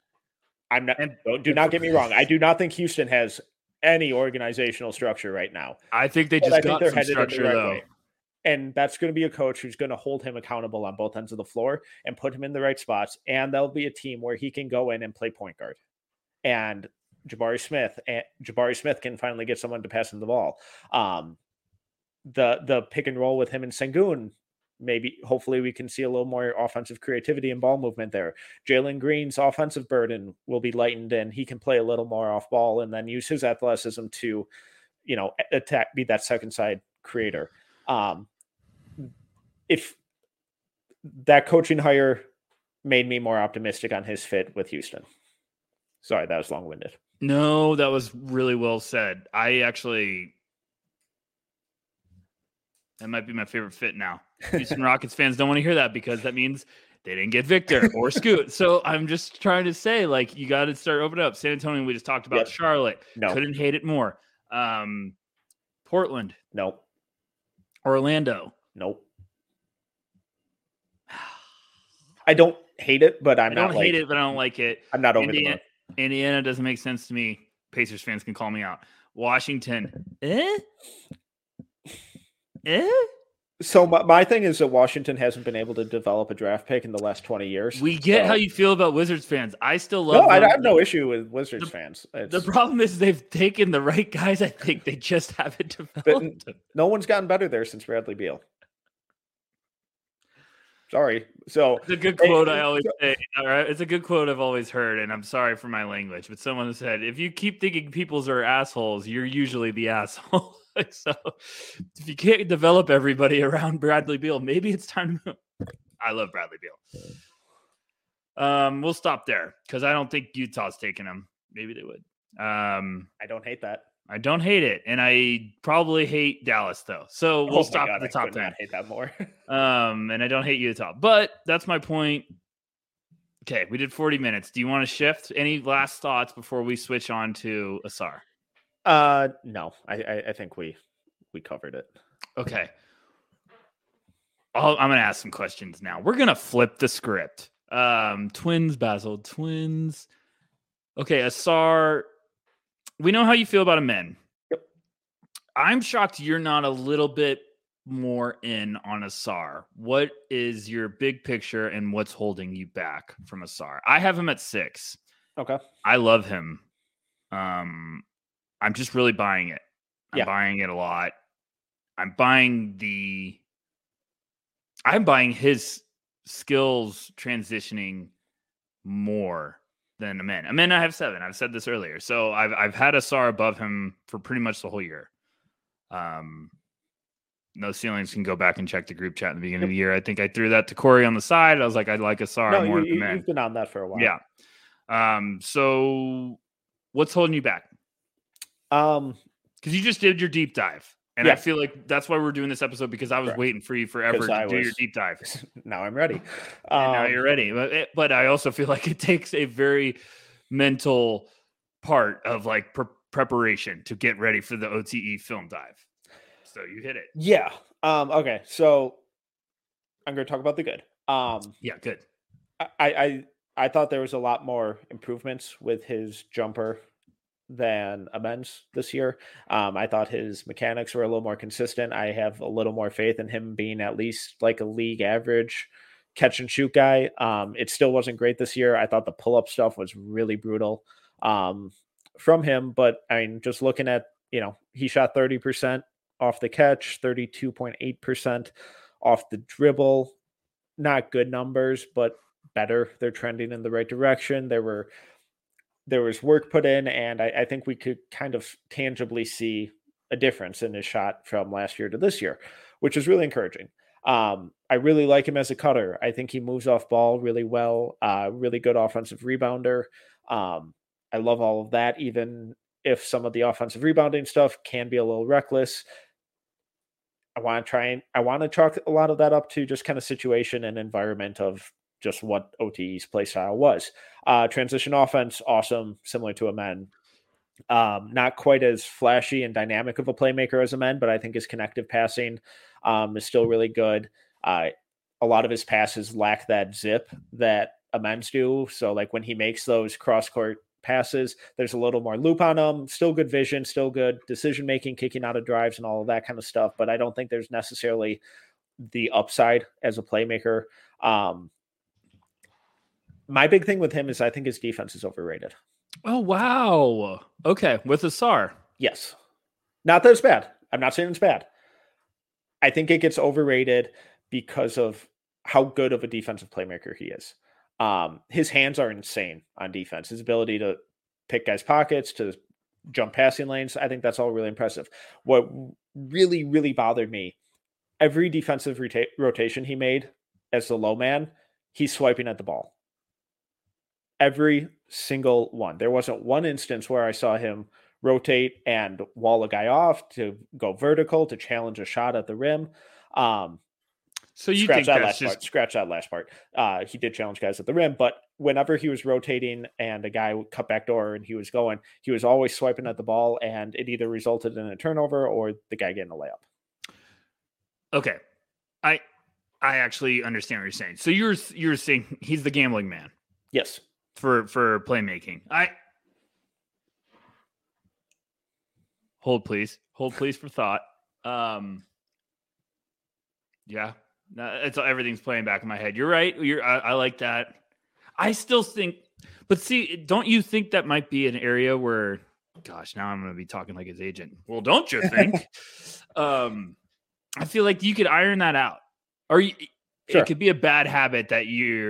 Do not get me wrong. I do not think Houston has any organizational structure right now. I think they just got some structure, though. Way. And that's going to be a coach who's going to hold him accountable on both ends of the floor and put him in the right spots. And there'll be a team where he can go in and play point guard. And Jabari Smith can finally get someone to pass him the ball. The pick and roll with him and Sengun, hopefully we can see a little more offensive creativity and ball movement there. Jalen Green's offensive burden will be lightened, and he can play a little more off ball and then use his athleticism to, attack, be that second side creator. If that coaching hire made me more optimistic on his fit with Houston. Sorry, that was long-winded. No, that was really well said. That might be my favorite fit now. Houston Rockets fans don't want to hear that because that means they didn't get Victor or Scoot. So I'm just trying to say, like, you got to start opening up. San Antonio, we just talked about. Charlotte. No. Couldn't hate it more. Portland. Nope. Orlando. Nope. I don't hate it, but I don't hate it, but I don't like it. I'm not over the moon. Indiana doesn't make sense to me. Pacers fans can call me out. Washington. So my thing is that Washington hasn't been able to develop a draft pick in the last 20 years. We get how you feel about Wizards fans. I still love them. I have no issue with Wizards fans. The problem is they've taken the right guys. I think they just haven't developed. No one's gotten better there since Bradley Beal. Sorry. So it's a good quote I always say. All right. It's a good quote I've always heard, and I'm sorry for my language, but someone said, if you keep thinking people's are assholes, you're usually the asshole. So if you can't develop everybody around Bradley Beal, maybe it's time to move. I love Bradley Beal. We'll stop there because I don't think Utah's taking him. Maybe they would. I don't hate that. I don't hate it, and I probably hate Dallas though. So we'll stop at the top 10. I hate that more. And I don't hate Utah, but that's my point. Okay, we did 40 minutes. Do you want to shift? Any last thoughts before we switch on to Ausar? No. I think we covered it. Okay. I'm gonna ask some questions now. We're gonna flip the script. Twins, Basil, Twins. Okay, Ausar. We know how you feel about Amen. Yep. I'm shocked you're not a little bit more in on Ausar. What is your big picture and what's holding you back from Ausar? I have him at 6. Okay. I love him. I'm just really buying it. I'm buying it a lot. I'm buying his skills transitioning more than Amen. Amen, I have 7. I've said this earlier. So I've had Ausar above him for pretty much the whole year. No ceilings can go back and check the group chat in the beginning of the year. I think I threw that to Corey on the side. I was like, I like Ausar more than Amen. You've been on that for a while. Yeah. So what's holding you back? Because you just did your deep dive. And I feel like that's why we're doing this episode, because I was waiting for you forever to do your deep dive. Now I'm ready. Now you're ready. But I also feel like it takes a very mental part of like preparation to get ready for the OTE film dive. So you hit it. Yeah. Okay. So I'm going to talk about the good. Yeah, good. I thought there was a lot more improvements with his jumper than Amen's this year. I thought his mechanics were a little more consistent. I have a little more faith in him being at least like a league average catch and shoot guy. It still wasn't great this year. I thought the pull-up stuff was really brutal from him, but I mean, just looking at, he shot 30% off the catch, 32.8% off the dribble. Not good numbers, but better. They're trending in the right direction. There was work put in, and I think we could kind of tangibly see a difference in his shot from last year to this year, which is really encouraging. I really like him as a cutter. I think he moves off ball really well, really good offensive rebounder. I love all of that, even if some of the offensive rebounding stuff can be a little reckless. I want to chalk a lot of that up to just kind of situation and environment of just what OTE's play style was. Transition offense, awesome, similar to Amen. Not quite as flashy and dynamic of a playmaker as Amen, but I think his connective passing is still really good. A lot of his passes lack that zip that Amen's do. So like when he makes those cross-court passes, there's a little more loop on them. Still good vision, still good decision-making, kicking out of drives and all of that kind of stuff. But I don't think there's necessarily the upside as a playmaker. My big thing with him is I think his defense is overrated. Oh, wow. Okay. With Ausar. Yes. Not that it's bad. I'm not saying it's bad. I think it gets overrated because of how good of a defensive playmaker he is. His hands are insane on defense. His ability to pick guys' pockets, to jump passing lanes, I think that's all really impressive. What really, really bothered me, every defensive rotation he made as the low man, he's swiping at the ball. Every single one. There wasn't one instance where I saw him rotate and wall a guy off to go vertical, to challenge a shot at the rim. So you think that's scratch that last part. He did challenge guys at the rim, but whenever he was rotating and a guy would cut back door and he was always swiping at the ball, and it either resulted in a turnover or the guy getting a layup. Okay. I actually understand what you're saying. So you're saying he's the gambling man. Yes. For playmaking. Hold please for thought. Yeah. It's everything's playing back in my head. You're right. I like that. I still think, but see, don't you think that might be an area where, gosh, now I'm going to be talking like his agent. Well, don't you think? I feel like you could iron that out, or sure. It could be a bad habit that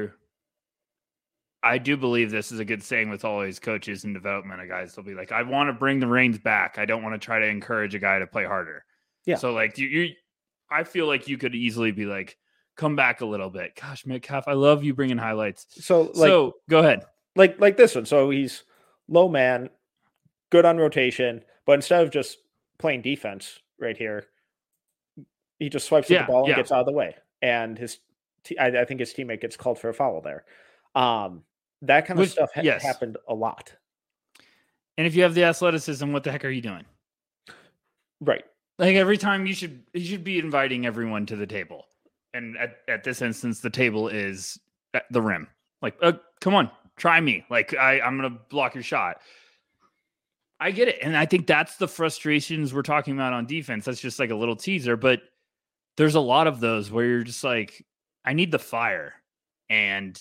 I do believe this is a good saying with all these coaches and development of guys. They'll be like, I want to bring the reins back. I don't want to try to encourage a guy to play harder. Yeah. So like I feel like you could easily be like, come back a little bit. Gosh, Metcalf, I love you bringing highlights. So go ahead. Like this one. So he's low man, good on rotation, but instead of just playing defense right here, he just swipes at the ball and gets out of the way. And I think his teammate gets called for a foul there. That kind of stuff happened a lot. And if you have the athleticism, what the heck are you doing? Right. Like every time you should be inviting everyone to the table. And at this instance, the table is at the rim. Like, come on, try me. Like I'm going to block your shot. I get it. And I think that's the frustrations we're talking about on defense. That's just like a little teaser, but there's a lot of those where you're just like, I need the fire. And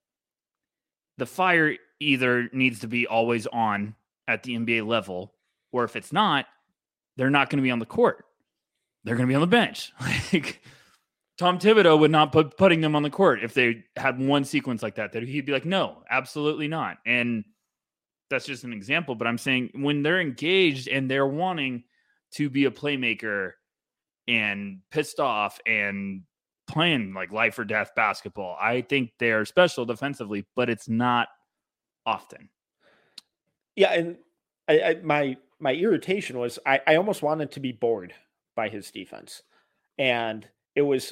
the fire either needs to be always on at the NBA level, or if it's not, they're not going to be on the court. They're going to be on the bench. Like Tom Thibodeau would not putting them on the court if they had one sequence like that he'd be like, no, absolutely not. And that's just an example, but I'm saying when they're engaged and they're wanting to be a playmaker and pissed off and playing like life or death basketball, I think they are special defensively, but it's not often. Yeah. And my irritation was I almost wanted to be bored by his defense, and it was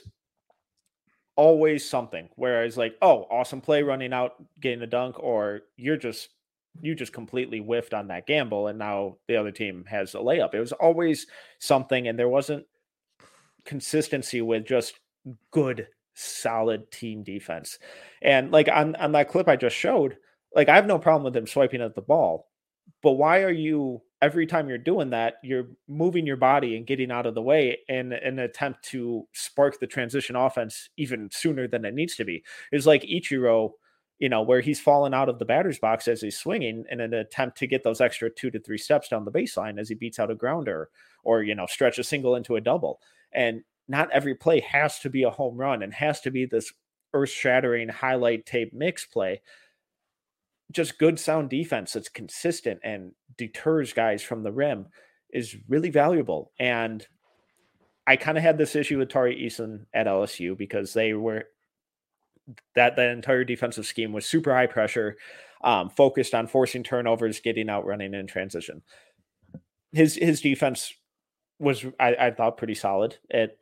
always something where I was like, oh, awesome play running out, getting a dunk, or you just completely whiffed on that gamble and now the other team has a layup. It was always something, and there wasn't consistency with just good, solid team defense. And like on that clip I just showed, like I have no problem with him swiping at the ball, but why are you, every time you're doing that, you're moving your body and getting out of the way in an attempt to spark the transition offense even sooner than it needs to be? It's like Ichiro, where he's fallen out of the batter's box as he's swinging in an attempt to get those extra 2 to 3 steps down the baseline as he beats out a grounder or, stretch a single into a double. And not every play has to be a home run and has to be this earth-shattering highlight tape mix play. Just good, sound defense that's consistent and deters guys from the rim is really valuable. And I kind of had this issue with Tari Eason at LSU because they were that entire defensive scheme was super high pressure, focused on forcing turnovers, getting out, running in transition. His defense was, I thought, pretty solid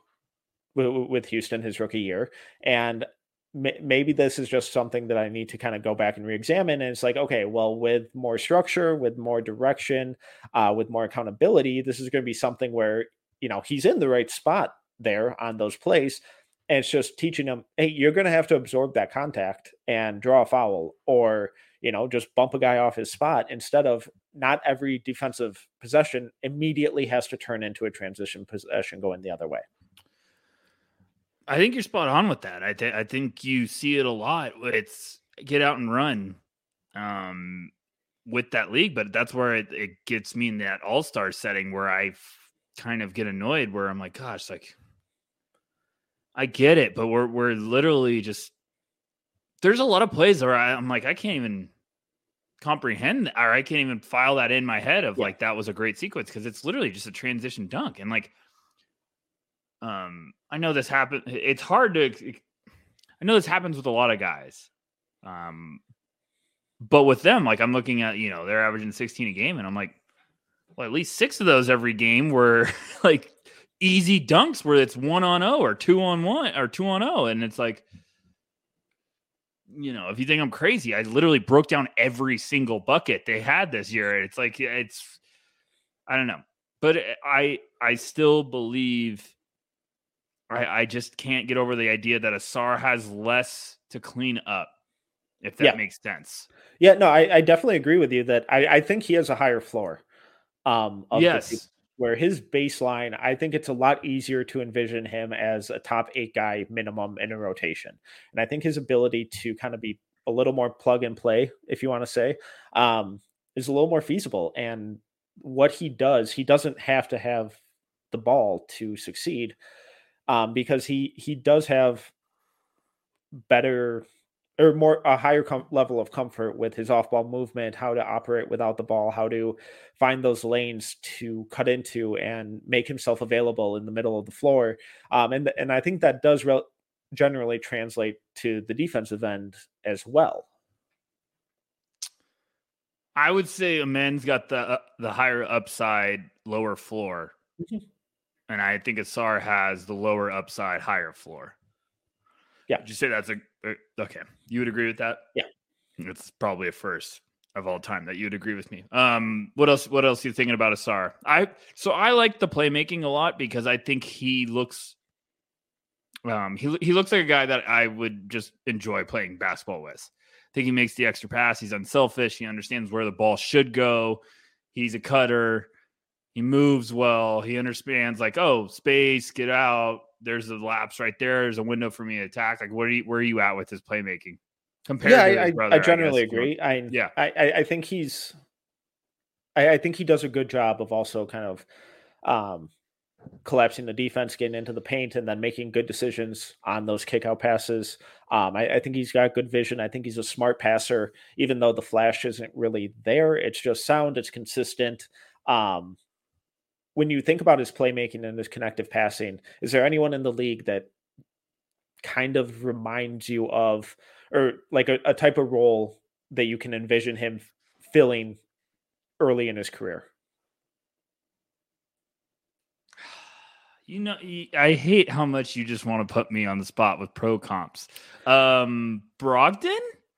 with Houston his rookie year. And maybe this is just something that I need to kind of go back and re-examine. And it's like, okay, well, with more structure, with more direction, with more accountability, this is going to be something where, he's in the right spot there on those plays. And it's just teaching him, hey, you're going to have to absorb that contact and draw a foul or, just bump a guy off his spot, instead of not every defensive possession immediately has to turn into a transition possession going the other way. I think you're spot on with that. I think you see it a lot. It's get out and run with that league, but that's where it gets me in that all-star setting where I kind of get annoyed, where I'm like, gosh, like I get it, but we're literally just, there's a lot of plays where I'm like, I can't even comprehend, or I can't even file that in my head of like, that was a great sequence, because it's literally just a transition dunk. And like, I know this happened. It's hard to, I know this happens with a lot of guys. But with them, like I'm looking at, they're averaging 16 a game, and I'm like, well, at least 6 of those every game were like easy dunks where it's 1-on-0 or 2-on-1 or 2-on-0. And it's like, you know, if you think I'm crazy, I literally broke down every single bucket they had this year. It's like, I don't know, but I still believe I just can't get over the idea that Ausar has less to clean up, if that makes sense. Yeah, no, I definitely agree with you that I think he has a higher floor. Yes. Where his baseline, I think it's a lot easier to envision him as a top 8 guy minimum in a rotation. And I think his ability to kind of be a little more plug and play, if you want to say, is a little more feasible. And what he does, he doesn't have to have the ball to succeed, because he does have better or more a higher level of comfort with his off-ball movement, how to operate without the ball, how to find those lanes to cut into and make himself available in the middle of the floor. And I think that does generally translate to the defensive end as well. I would say Amen's got the higher upside, lower floor. Mm-hmm. And I think Ausar has the lower upside, higher floor. Yeah. Would you say that's okay? You would agree with that? Yeah. It's probably a first of all time that you would agree with me. What else are you thinking about Ausar? I like the playmaking a lot because I think he looks he looks like a guy that I would just enjoy playing basketball with. I think he makes the extra pass. He's unselfish. He understands where the ball should go. He's a cutter. He moves well. He understands like, oh, space, get out. There's a lapse right there. There's a window for me to attack. Like, where are you at with his playmaking? Compared to his brother, I generally agree. I think I think he does a good job of also kind of collapsing the defense, getting into the paint, and then making good decisions on those kick out passes. I think he's got good vision. I think he's a smart passer, even though the flash isn't really there. It's just sound. It's consistent. When you think about his playmaking and his connective passing, is there anyone in the league that kind of reminds you of, or like a type of role that you can envision him filling early in his career? You know, I hate how much you just want to put me on the spot with pro comps. Brogdon?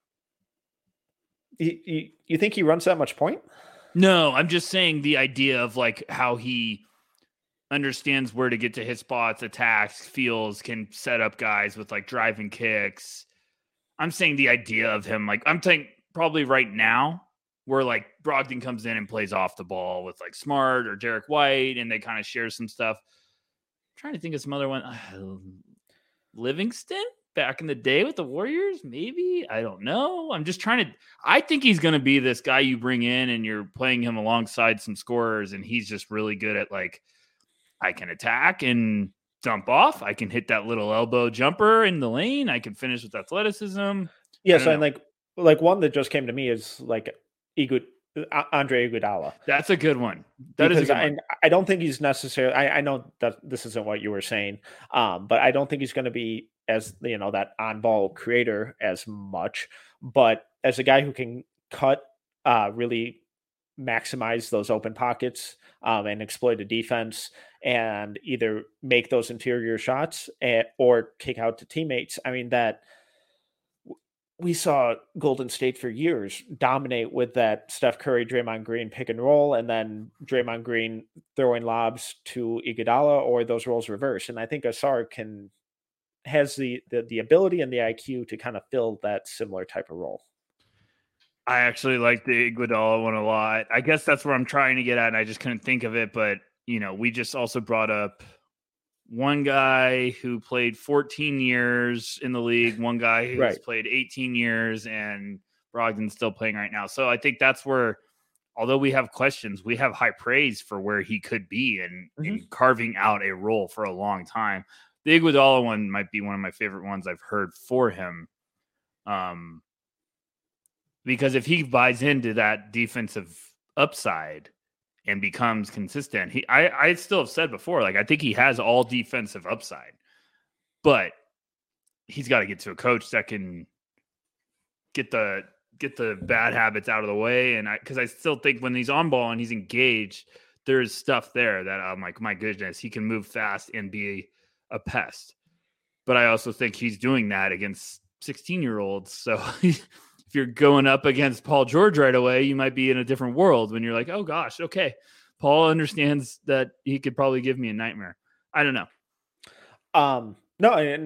You think he runs that much point? No, I'm just saying the idea of like how he understands where to get to his spots, attacks, feels, can set up guys with like driving kicks. I'm saying the idea of him, like I'm saying probably right now where like Brogdon comes in and plays off the ball with like Smart or Derek White and they kind of share some stuff. I'm trying to think of some other one. Livingston back in the day with the Warriors, maybe. I don't know. I'm just trying to. I think he's going to be this guy you bring in and you're playing him alongside some scorers, and he's just really good at like, I can attack and dump off. I can hit that little elbow jumper in the lane. I can finish with athleticism. Yes, and like one that just came to me is like Andre Iguodala. That's a good one. That is a good one. I don't think he's necessarily. I know that this isn't what you were saying, but I don't think he's going to be as that on-ball creator as much. But as a guy who can cut, really maximize those open pockets and exploit a defense, and either make those interior shots or kick out to teammates. I mean that. We saw Golden State for years dominate with that Steph Curry, Draymond Green pick and roll, and then Draymond Green throwing lobs to Iguodala, or those roles reverse. And I think Ausar has the ability and the IQ to kind of fill that similar type of role. I actually like the Iguodala one a lot. I guess that's where I'm trying to get at, and I just couldn't think of it. But, we just also brought up one guy who played 14 years in the league, one guy who's played 18 years, and Brogdon's still playing right now. So I think that's where, although we have questions, we have high praise for where he could be and carving out a role for a long time. The Iguodala one might be one of my favorite ones I've heard for him. Because if he buys into that defensive upside and becomes consistent, I still have said before, like, I think he has all defensive upside, but he's got to get to a coach that can get the bad habits out of the way. And because I still think when he's on ball and he's engaged, there's stuff there that I'm like, my goodness, he can move fast and be a pest. But I also think he's doing that against 16-year-olds. So if you're going up against Paul George right away, you might be in a different world when you're like, oh gosh, okay, Paul understands that he could probably give me a nightmare. I don't know. No, and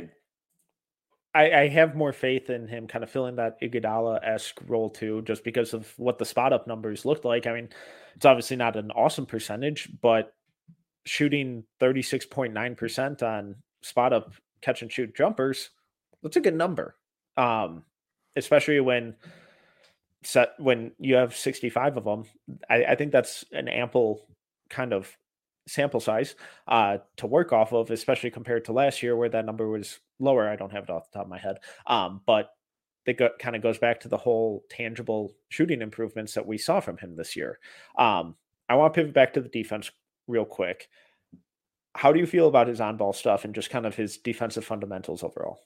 I have more faith in him kind of filling that Iguodala-esque role too, just because of what the spot up numbers looked like. I mean, it's obviously not an awesome percentage, but shooting 36.9% on spot up catch and shoot jumpers, that's a good number. Especially when you have 65 of them. I think that's an ample kind of sample size to work off of, especially compared to last year where that number was lower. I don't have it off the top of my head. But it kind of goes back to the whole tangible shooting improvements that we saw from him this year. I want to pivot back to the defense real quick. How do you feel about his on-ball stuff and just kind of his defensive fundamentals overall?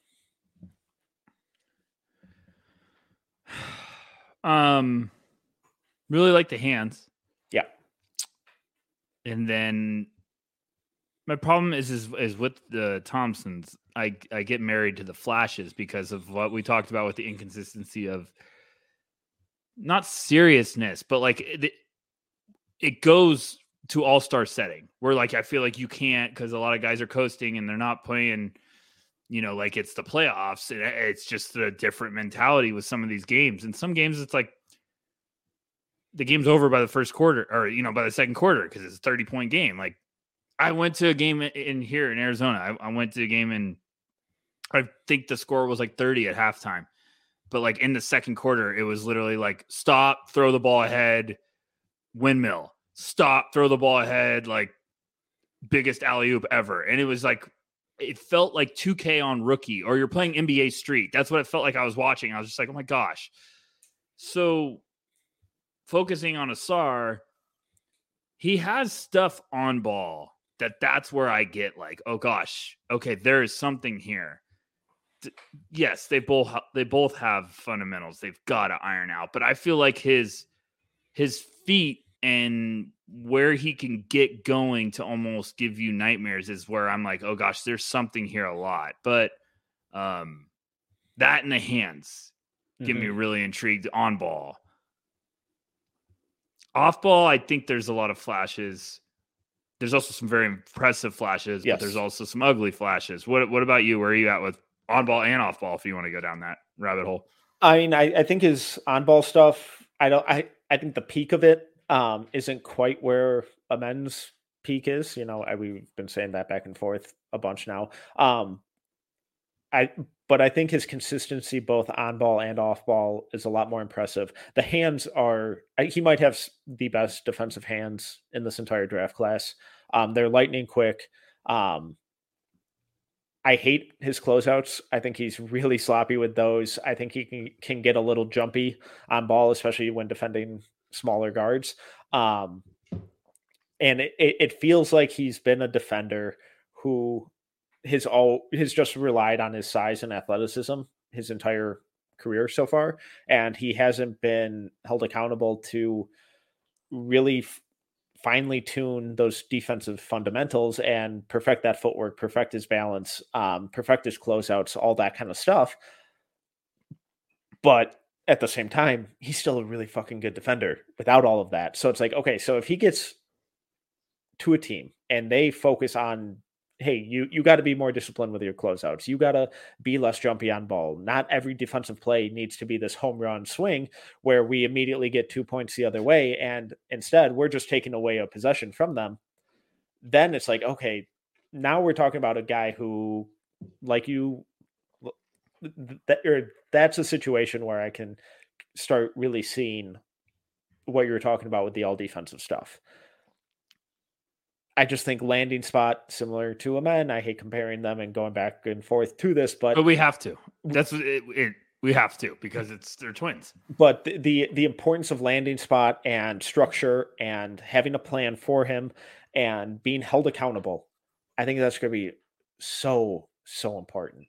Really like the hands. Yeah. And then my problem is with the Thompsons. I get married to the flashes because of what we talked about with the inconsistency of not seriousness, but like it goes to all-star setting where like I feel like you can't, because a lot of guys are coasting and they're not playing, like it's the playoffs. It's just a different mentality with some of these games. And some games it's like the game's over by the first quarter or by the second quarter because it's a 30-point game. Like I went to a game in here in Arizona. I went to a game and I think the score was like 30 at halftime. But like in the second quarter, it was literally like stop, throw the ball ahead, windmill. Stop, throw the ball ahead, like biggest alley-oop ever. And it was like, it felt like 2K on Rookie, or you're playing NBA Street. That's what it felt like I was watching. I was just like, oh my gosh. So focusing on Ausar, he has stuff on ball that's where I get like, oh gosh, okay, there is something here. Yes, they both have fundamentals they've got to iron out, but I feel like his feet and where he can get going to almost give you nightmares is where I'm like, oh gosh, there's something here a lot. But that in the hands get me really intrigued on ball. Off ball, I think there's a lot of flashes. There's also some very impressive flashes, but there's also some ugly flashes. What about you? Where are you at with on ball and off ball if you want to go down that rabbit hole? I mean, I think his on ball stuff, I think the peak of it isn't quite where a men's peak is. We've been saying that back and forth a bunch now. But I think his consistency both on ball and off ball is a lot more impressive. The hands he might have the best defensive hands in this entire draft class. They're lightning quick. I hate his closeouts. I think he's really sloppy with those. I think he can get a little jumpy on ball, especially when defending smaller guards. And it feels like he's been a defender who has just relied on his size and athleticism his entire career so far. And he hasn't been held accountable to really finely tune those defensive fundamentals and perfect that footwork, perfect his balance, perfect his closeouts, all that kind of stuff. But at the same time, he's still a really fucking good defender without all of that. So it's like, okay, so if he gets to a team and they focus on, hey, you got to be more disciplined with your closeouts. You got to be less jumpy on ball. Not every defensive play needs to be this home run swing where we immediately get 2 points the other way. And instead we're just taking away a possession from them. Then it's like, okay, now we're talking about a guy who that's a situation where I can start really seeing what you're talking about with the all defensive stuff. I just think landing spot similar to Amen. I hate comparing them and going back and forth to this, but we have to. That's it. We have to because they're twins. But the importance of landing spot and structure and having a plan for him and being held accountable, I think that's going to be so important.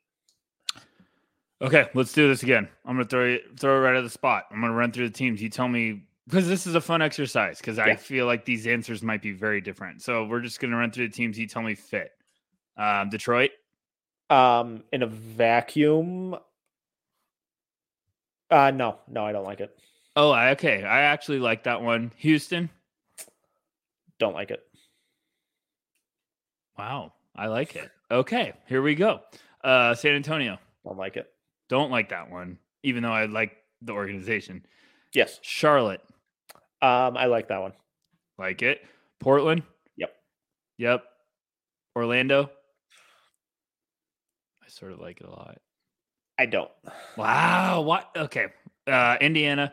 Okay, let's do this again. I'm going to throw it right at the spot. I'm going to run through the teams. You tell me Because this is a fun exercise, because I Yeah. feel like these answers might be very different. So we're just going to run through the teams you tell me fit. Detroit? In a vacuum, no, I don't like it. Oh, okay. I actually like that one. Houston? Don't like it. Wow, I like it. Okay, here we go. San Antonio? Don't like it. Don't like that one, even though I like the organization. Yes. Charlotte? I like that one. Like it. Portland? Yep. Orlando? I sort of like it a lot. I don't. Wow. What? Okay. Indiana?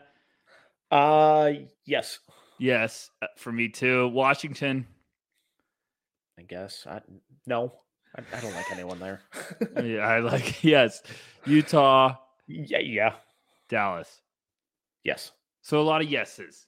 Yes. Yes, for me too. Washington? I guess. No. I don't like anyone there. Yeah, I like, yes. Utah? Yeah. Dallas? Yes. So a lot of yeses.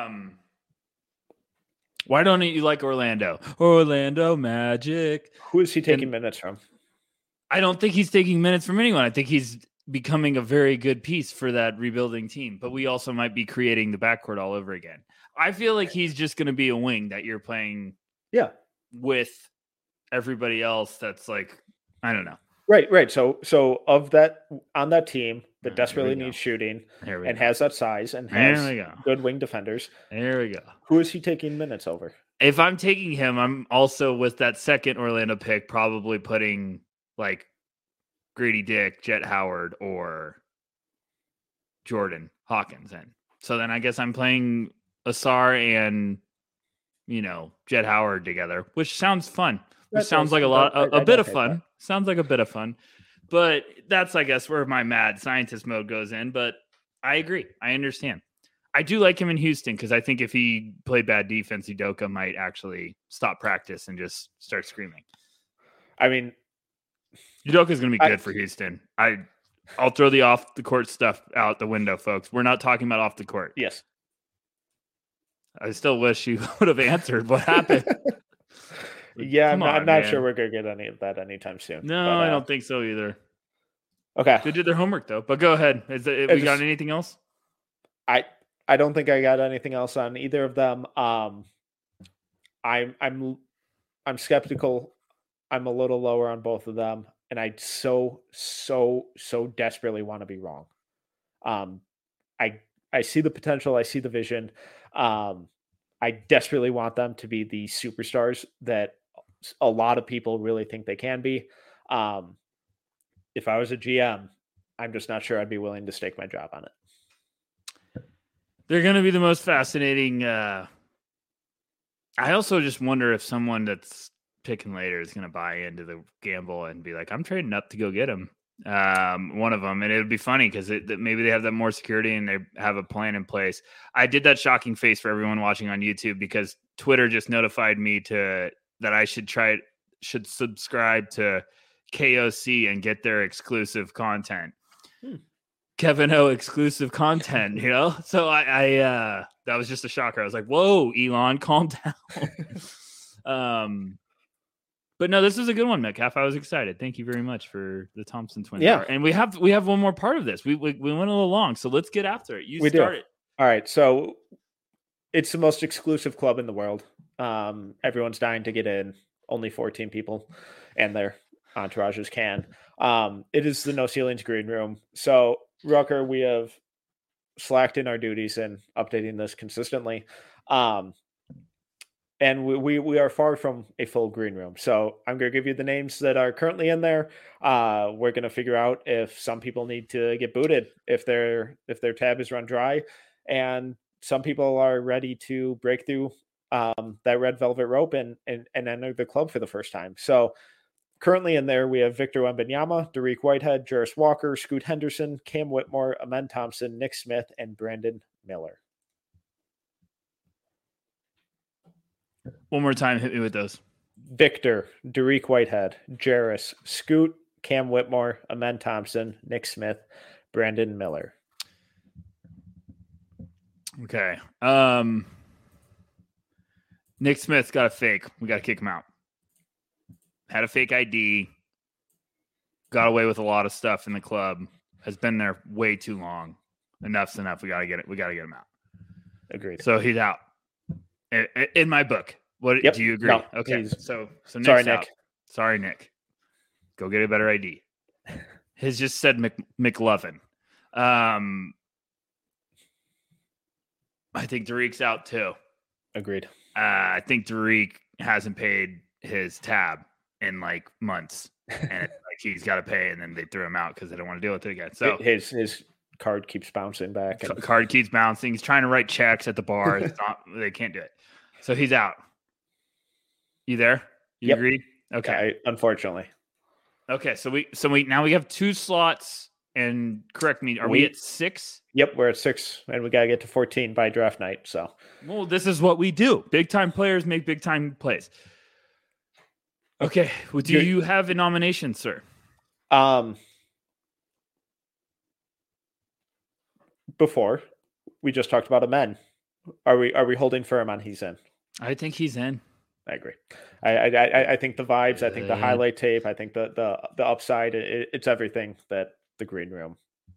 Why don't you like Orlando? Orlando Magic. Who is he taking minutes from? I don't think he's taking minutes from anyone. I think he's becoming a very good piece for that rebuilding team. But we also might be creating the backcourt all over again. I feel like he's just going to be a wing that you're playing with everybody else that's like, I don't know. Right. So of that, on that team that desperately needs shooting and has that size and has good wing defenders. There we go. Who is he taking minutes over? If I'm taking him, I'm also with that second Orlando pick, probably putting like Grady Dick, Jet Howard, or Jordan Hawkins in. So then I guess I'm playing Asar and, Jet Howard together, which sounds fun. Which sounds like a bit of fun. Sounds like a bit of fun. But that's, I guess, where my mad scientist mode goes in. But I agree. I understand. I do like him in Houston because I think if he played bad defense, Udoka might actually stop practice and just start screaming. I mean, Udoka is going to be good for Houston. I'll throw the off the court stuff out the window, folks. We're not talking about off the court. Yes. I still wish you would have answered what happened. Yeah, I'm not sure we're going to get any of that anytime soon. No, I don't think so either. Okay. They did their homework, though. But go ahead. We got anything else? I don't think I got anything else on either of them. I'm skeptical. I'm a little lower on both of them, and I so desperately want to be wrong. I see the potential. I see the vision. I desperately want them to be the superstars that a lot of people really think they can be. If I was a GM, I'm just not sure I'd be willing to stake my job on it. They're going to be the most fascinating. I also just wonder if someone that's picking later is going to buy into the gamble and be like, I'm trading up to go get him. One of them. And it would be funny because maybe they have that more security and they have a plan in place. I did that shocking face for everyone watching on YouTube because Twitter just notified me that I should subscribe to KOC and get their exclusive content. Kevin O exclusive content, So I that was just a shocker. I was like, whoa, Elon, calm down. But no, this is a good one, Metcalf. I was excited. Thank you very much for the Thompson Twins. Yeah. And we have one more part of this. We went a little long, so let's get after it. You start it. All right. So it's the most exclusive club in the world. Everyone's dying to get in. Only 14 people and their entourages can. It is the No Ceilings Green Room. So, Rucker, we have slacked in our duties and updating this consistently. And we are far from a full green room. So I'm going to give you the names that are currently in there. We're going to figure out if some people need to get booted, if their tab is run dry, and some people are ready to break through that red velvet rope and enter the club for the first time. So currently in there, we have Victor Wembanyama, Dariq Whitehead, Jarris Walker, Scoot Henderson, Cam Whitmore, Amen Thompson, Nick Smith, and Brandon Miller. One more time, hit me with those. Victor, Dariq Whitehead, Jarris, Scoot, Cam Whitmore, Amen Thompson, Nick Smith, Brandon Miller. Okay. Nick Smith's got a fake. We got to kick him out. Had a fake ID. Got away with a lot of stuff in the club. Has been there way too long. Enough's enough. We got to get him out. Agreed. So he's out in my book. What Yep. do you agree? No, Okay. So Nick's sorry, out. Nick. Sorry, Nick. Go get a better ID. His just said McLovin. I think Tariq's out too. Agreed. I think Tariq hasn't paid his tab in like months, and like he's got to pay, and then they threw him out because they don't want to deal with it again. So his card keeps bouncing back. And... Card keeps bouncing. He's trying to write checks at the bar. It's not. They can't do it. So he's out. You there? You agree? Okay. Unfortunately. Okay. So we now we have 2 slots. And correct me, are we at 6? Yep, we're at 6, and we got to get to 14 by draft night. So, well, this is what we do. Big time players make big time plays. Okay, well, do you have a nomination, sir? Before we just talked about Amen. Are we holding firm on he's in? I think he's in. I agree. I think the vibes. I think the highlight tape. I think the upside. It's everything that the green room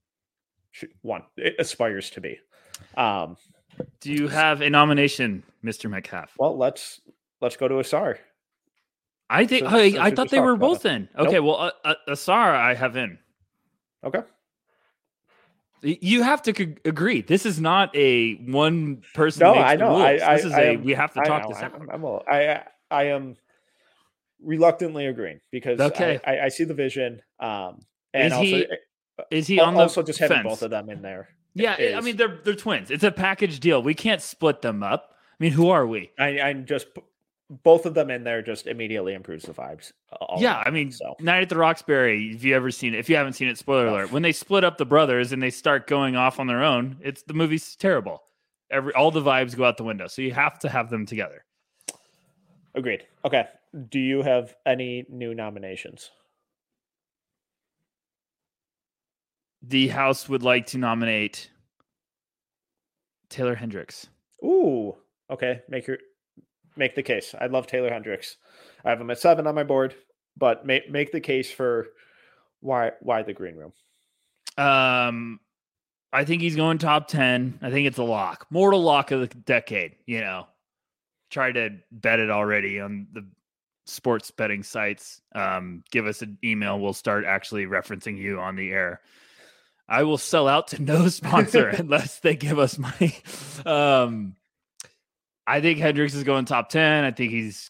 it aspires to be. Do you have a nomination, Mr. Metcalf? Well, let's go to Asar. I think I thought they were both in. Okay, nope. Well, Asar I have in. Okay. You have to agree. This is not a one person. No, makes I know. The rules. We have to talk this out. I am reluctantly agreeing because I see the vision. And is he on the also just having fence? both of them in there? Yeah, I mean they're twins. It's a package deal. We can't split them up. I mean, who are we? I'm just both of them in there just immediately improves the vibes. I mean, Night at the Roxbury. If you ever seen it, if you haven't seen it, spoiler alert. When they split up the brothers and they start going off on their own, the movie's terrible. All the vibes go out the window. So you have to have them together. Agreed. Okay. Do you have any new nominations? The House would like to nominate Taylor Hendricks. Ooh, okay. Make the case. I love Taylor Hendricks. I have him at 7 on my board, but make the case for why the green room. I think he's going top 10. I think it's a lock. Mortal lock of the decade, Try to bet it already on the sports betting sites. Give us an email. We'll start actually referencing you on the air. I will sell out to no sponsor unless they give us money. I think Hendricks is going top 10. I think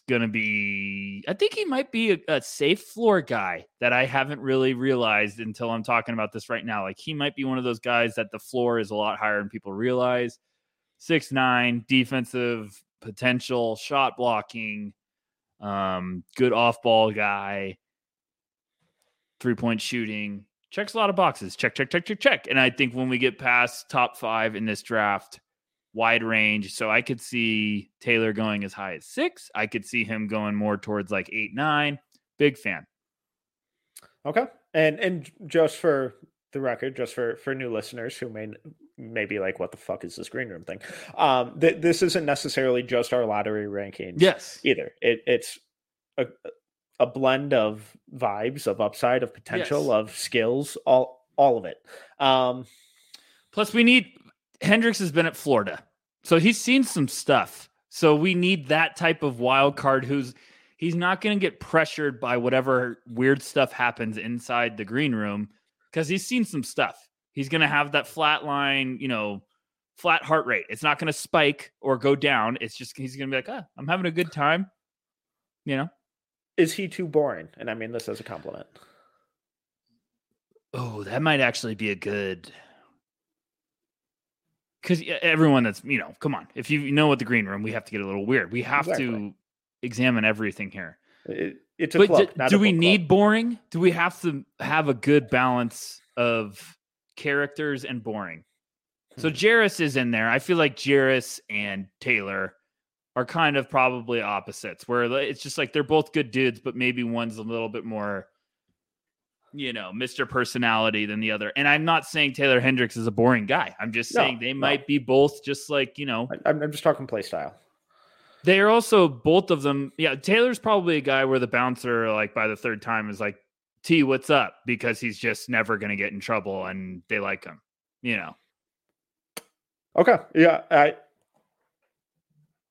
he might be a safe floor guy that I haven't really realized until I'm talking about this right now. Like he might be one of those guys that the floor is a lot higher than people realize. 6'9", defensive potential, shot blocking, good off-ball guy, 3-point shooting. Checks a lot of boxes. Check. And I think when we get past top 5 in this draft, wide range. So I could see Taylor going as high as 6. I could see him going more towards like 8, 9. Big fan. Okay. And just for the record, just for new listeners who may be like, what the fuck is this green room thing? This isn't necessarily just our lottery rankings. Yes. Either. It's a blend of vibes, of upside, of potential, of skills, all of it. Plus, Hendricks has been at Florida, so he's seen some stuff. So we need that type of wild card he's not going to get pressured by whatever weird stuff happens inside the green room because he's seen some stuff. He's going to have that flat line, flat heart rate. It's not going to spike or go down. It's just he's going to be like, I'm having a good time, Is he too boring? And I mean this as a compliment. Oh, that might actually be a good... Because everyone that's, come on. If you know what the green room, we have to get a little weird. We have to examine everything here. It's a club, do we need boring? Do we have to have a good balance of characters and boring? So Jairus is in there. I feel like Jairus and Taylor are kind of probably opposites, where it's just like they're both good dudes, but maybe one's a little bit more, Mr. Personality than the other. And I'm not saying Taylor Hendricks is a boring guy. I'm just saying they might be both just like, I'm just talking play style. They are also both of them. Yeah, Taylor's probably a guy where the bouncer, like by the third time, is like, T, what's up? Because he's just never going to get in trouble and they like him, Okay. Yeah.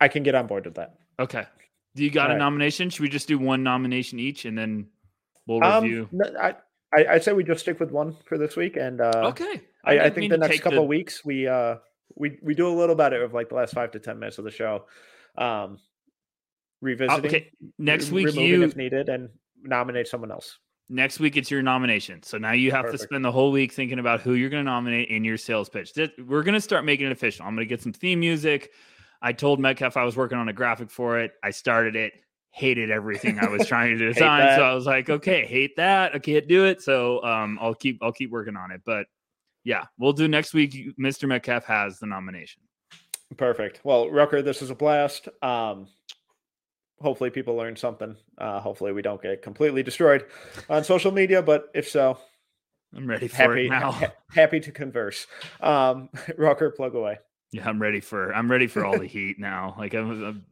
I can get on board with that. Okay. Do you got a nomination? Should we just do one nomination each and then we'll review? No, I'd say we just stick with one for this week. And okay. I think the next couple of weeks we do a little better of like the last 5 to 10 minutes of the show. Revisiting. Okay. Next week if needed and nominate someone else. Next week it's your nomination. So now you have to spend the whole week thinking about who you're going to nominate in your sales pitch. We're going to start making it official. I'm going to get some theme music. I told Metcalf I was working on a graphic for it. I started it, hated everything I was trying to design. So I was like, okay, hate that. I can't do it. So I'll keep working on it. But yeah, we'll do next week. Mr. Metcalf has the nomination. Perfect. Well, Rucker, this was a blast. Hopefully people learn something. Hopefully we don't get completely destroyed on social media, but if so, I'm ready for it now. Happy to converse. Rucker, plug away. Yeah, I'm ready for all the heat now. Like I'm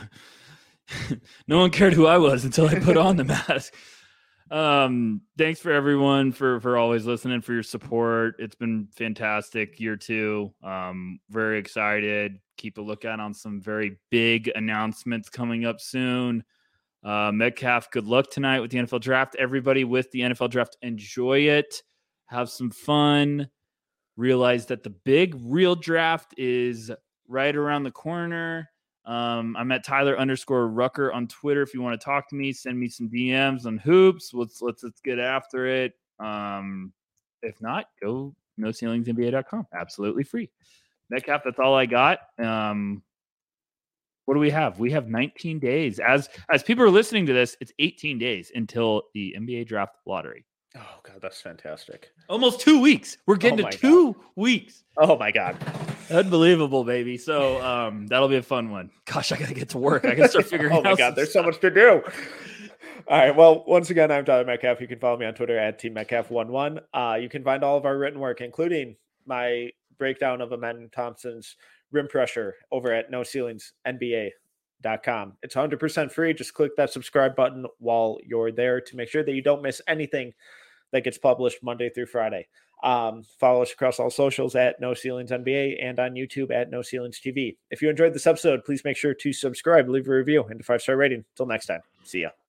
no one cared who I was until I put on the mask. Thanks for everyone for always listening, for your support. It's been fantastic year 2. Very excited. Keep a lookout on some very big announcements coming up soon. Metcalf, good luck tonight with the NFL draft. Everybody with the NFL draft, enjoy it. Have some fun. Realize that the big real draft is right around the corner. I'm at Tyler_Rucker on Twitter. If you want to talk to me, send me some DMs on hoops. Let's get after it. If not, go NoCeilingsNBA.com. Absolutely free. Metcalf, that's all I got. What do we have? We have 19 days. As people are listening to this, it's 18 days until the NBA draft lottery. Oh God, that's fantastic. Almost 2 weeks. We're getting to 2 weeks. Oh my God. Unbelievable, baby. So that'll be a fun one. Gosh, I got to get to work. I got to start figuring out. Oh my God, there's so much to do. All right. Well, once again, I'm Tyler Metcalf. You can follow me on Twitter at TeamMetcalf11. You can find all of our written work, including my breakdown of Amen Thompson's rim pressure, over at NoCeilingsNBA.com. It's 100% free. Just click that subscribe button while you're there to make sure that you don't miss anything that gets published Monday through Friday. Follow us across all socials at NoCeilingsNBA and on YouTube at NoCeilingsTV. If you enjoyed this episode, please make sure to subscribe, leave a review, and a 5-star rating. Until next time, see ya.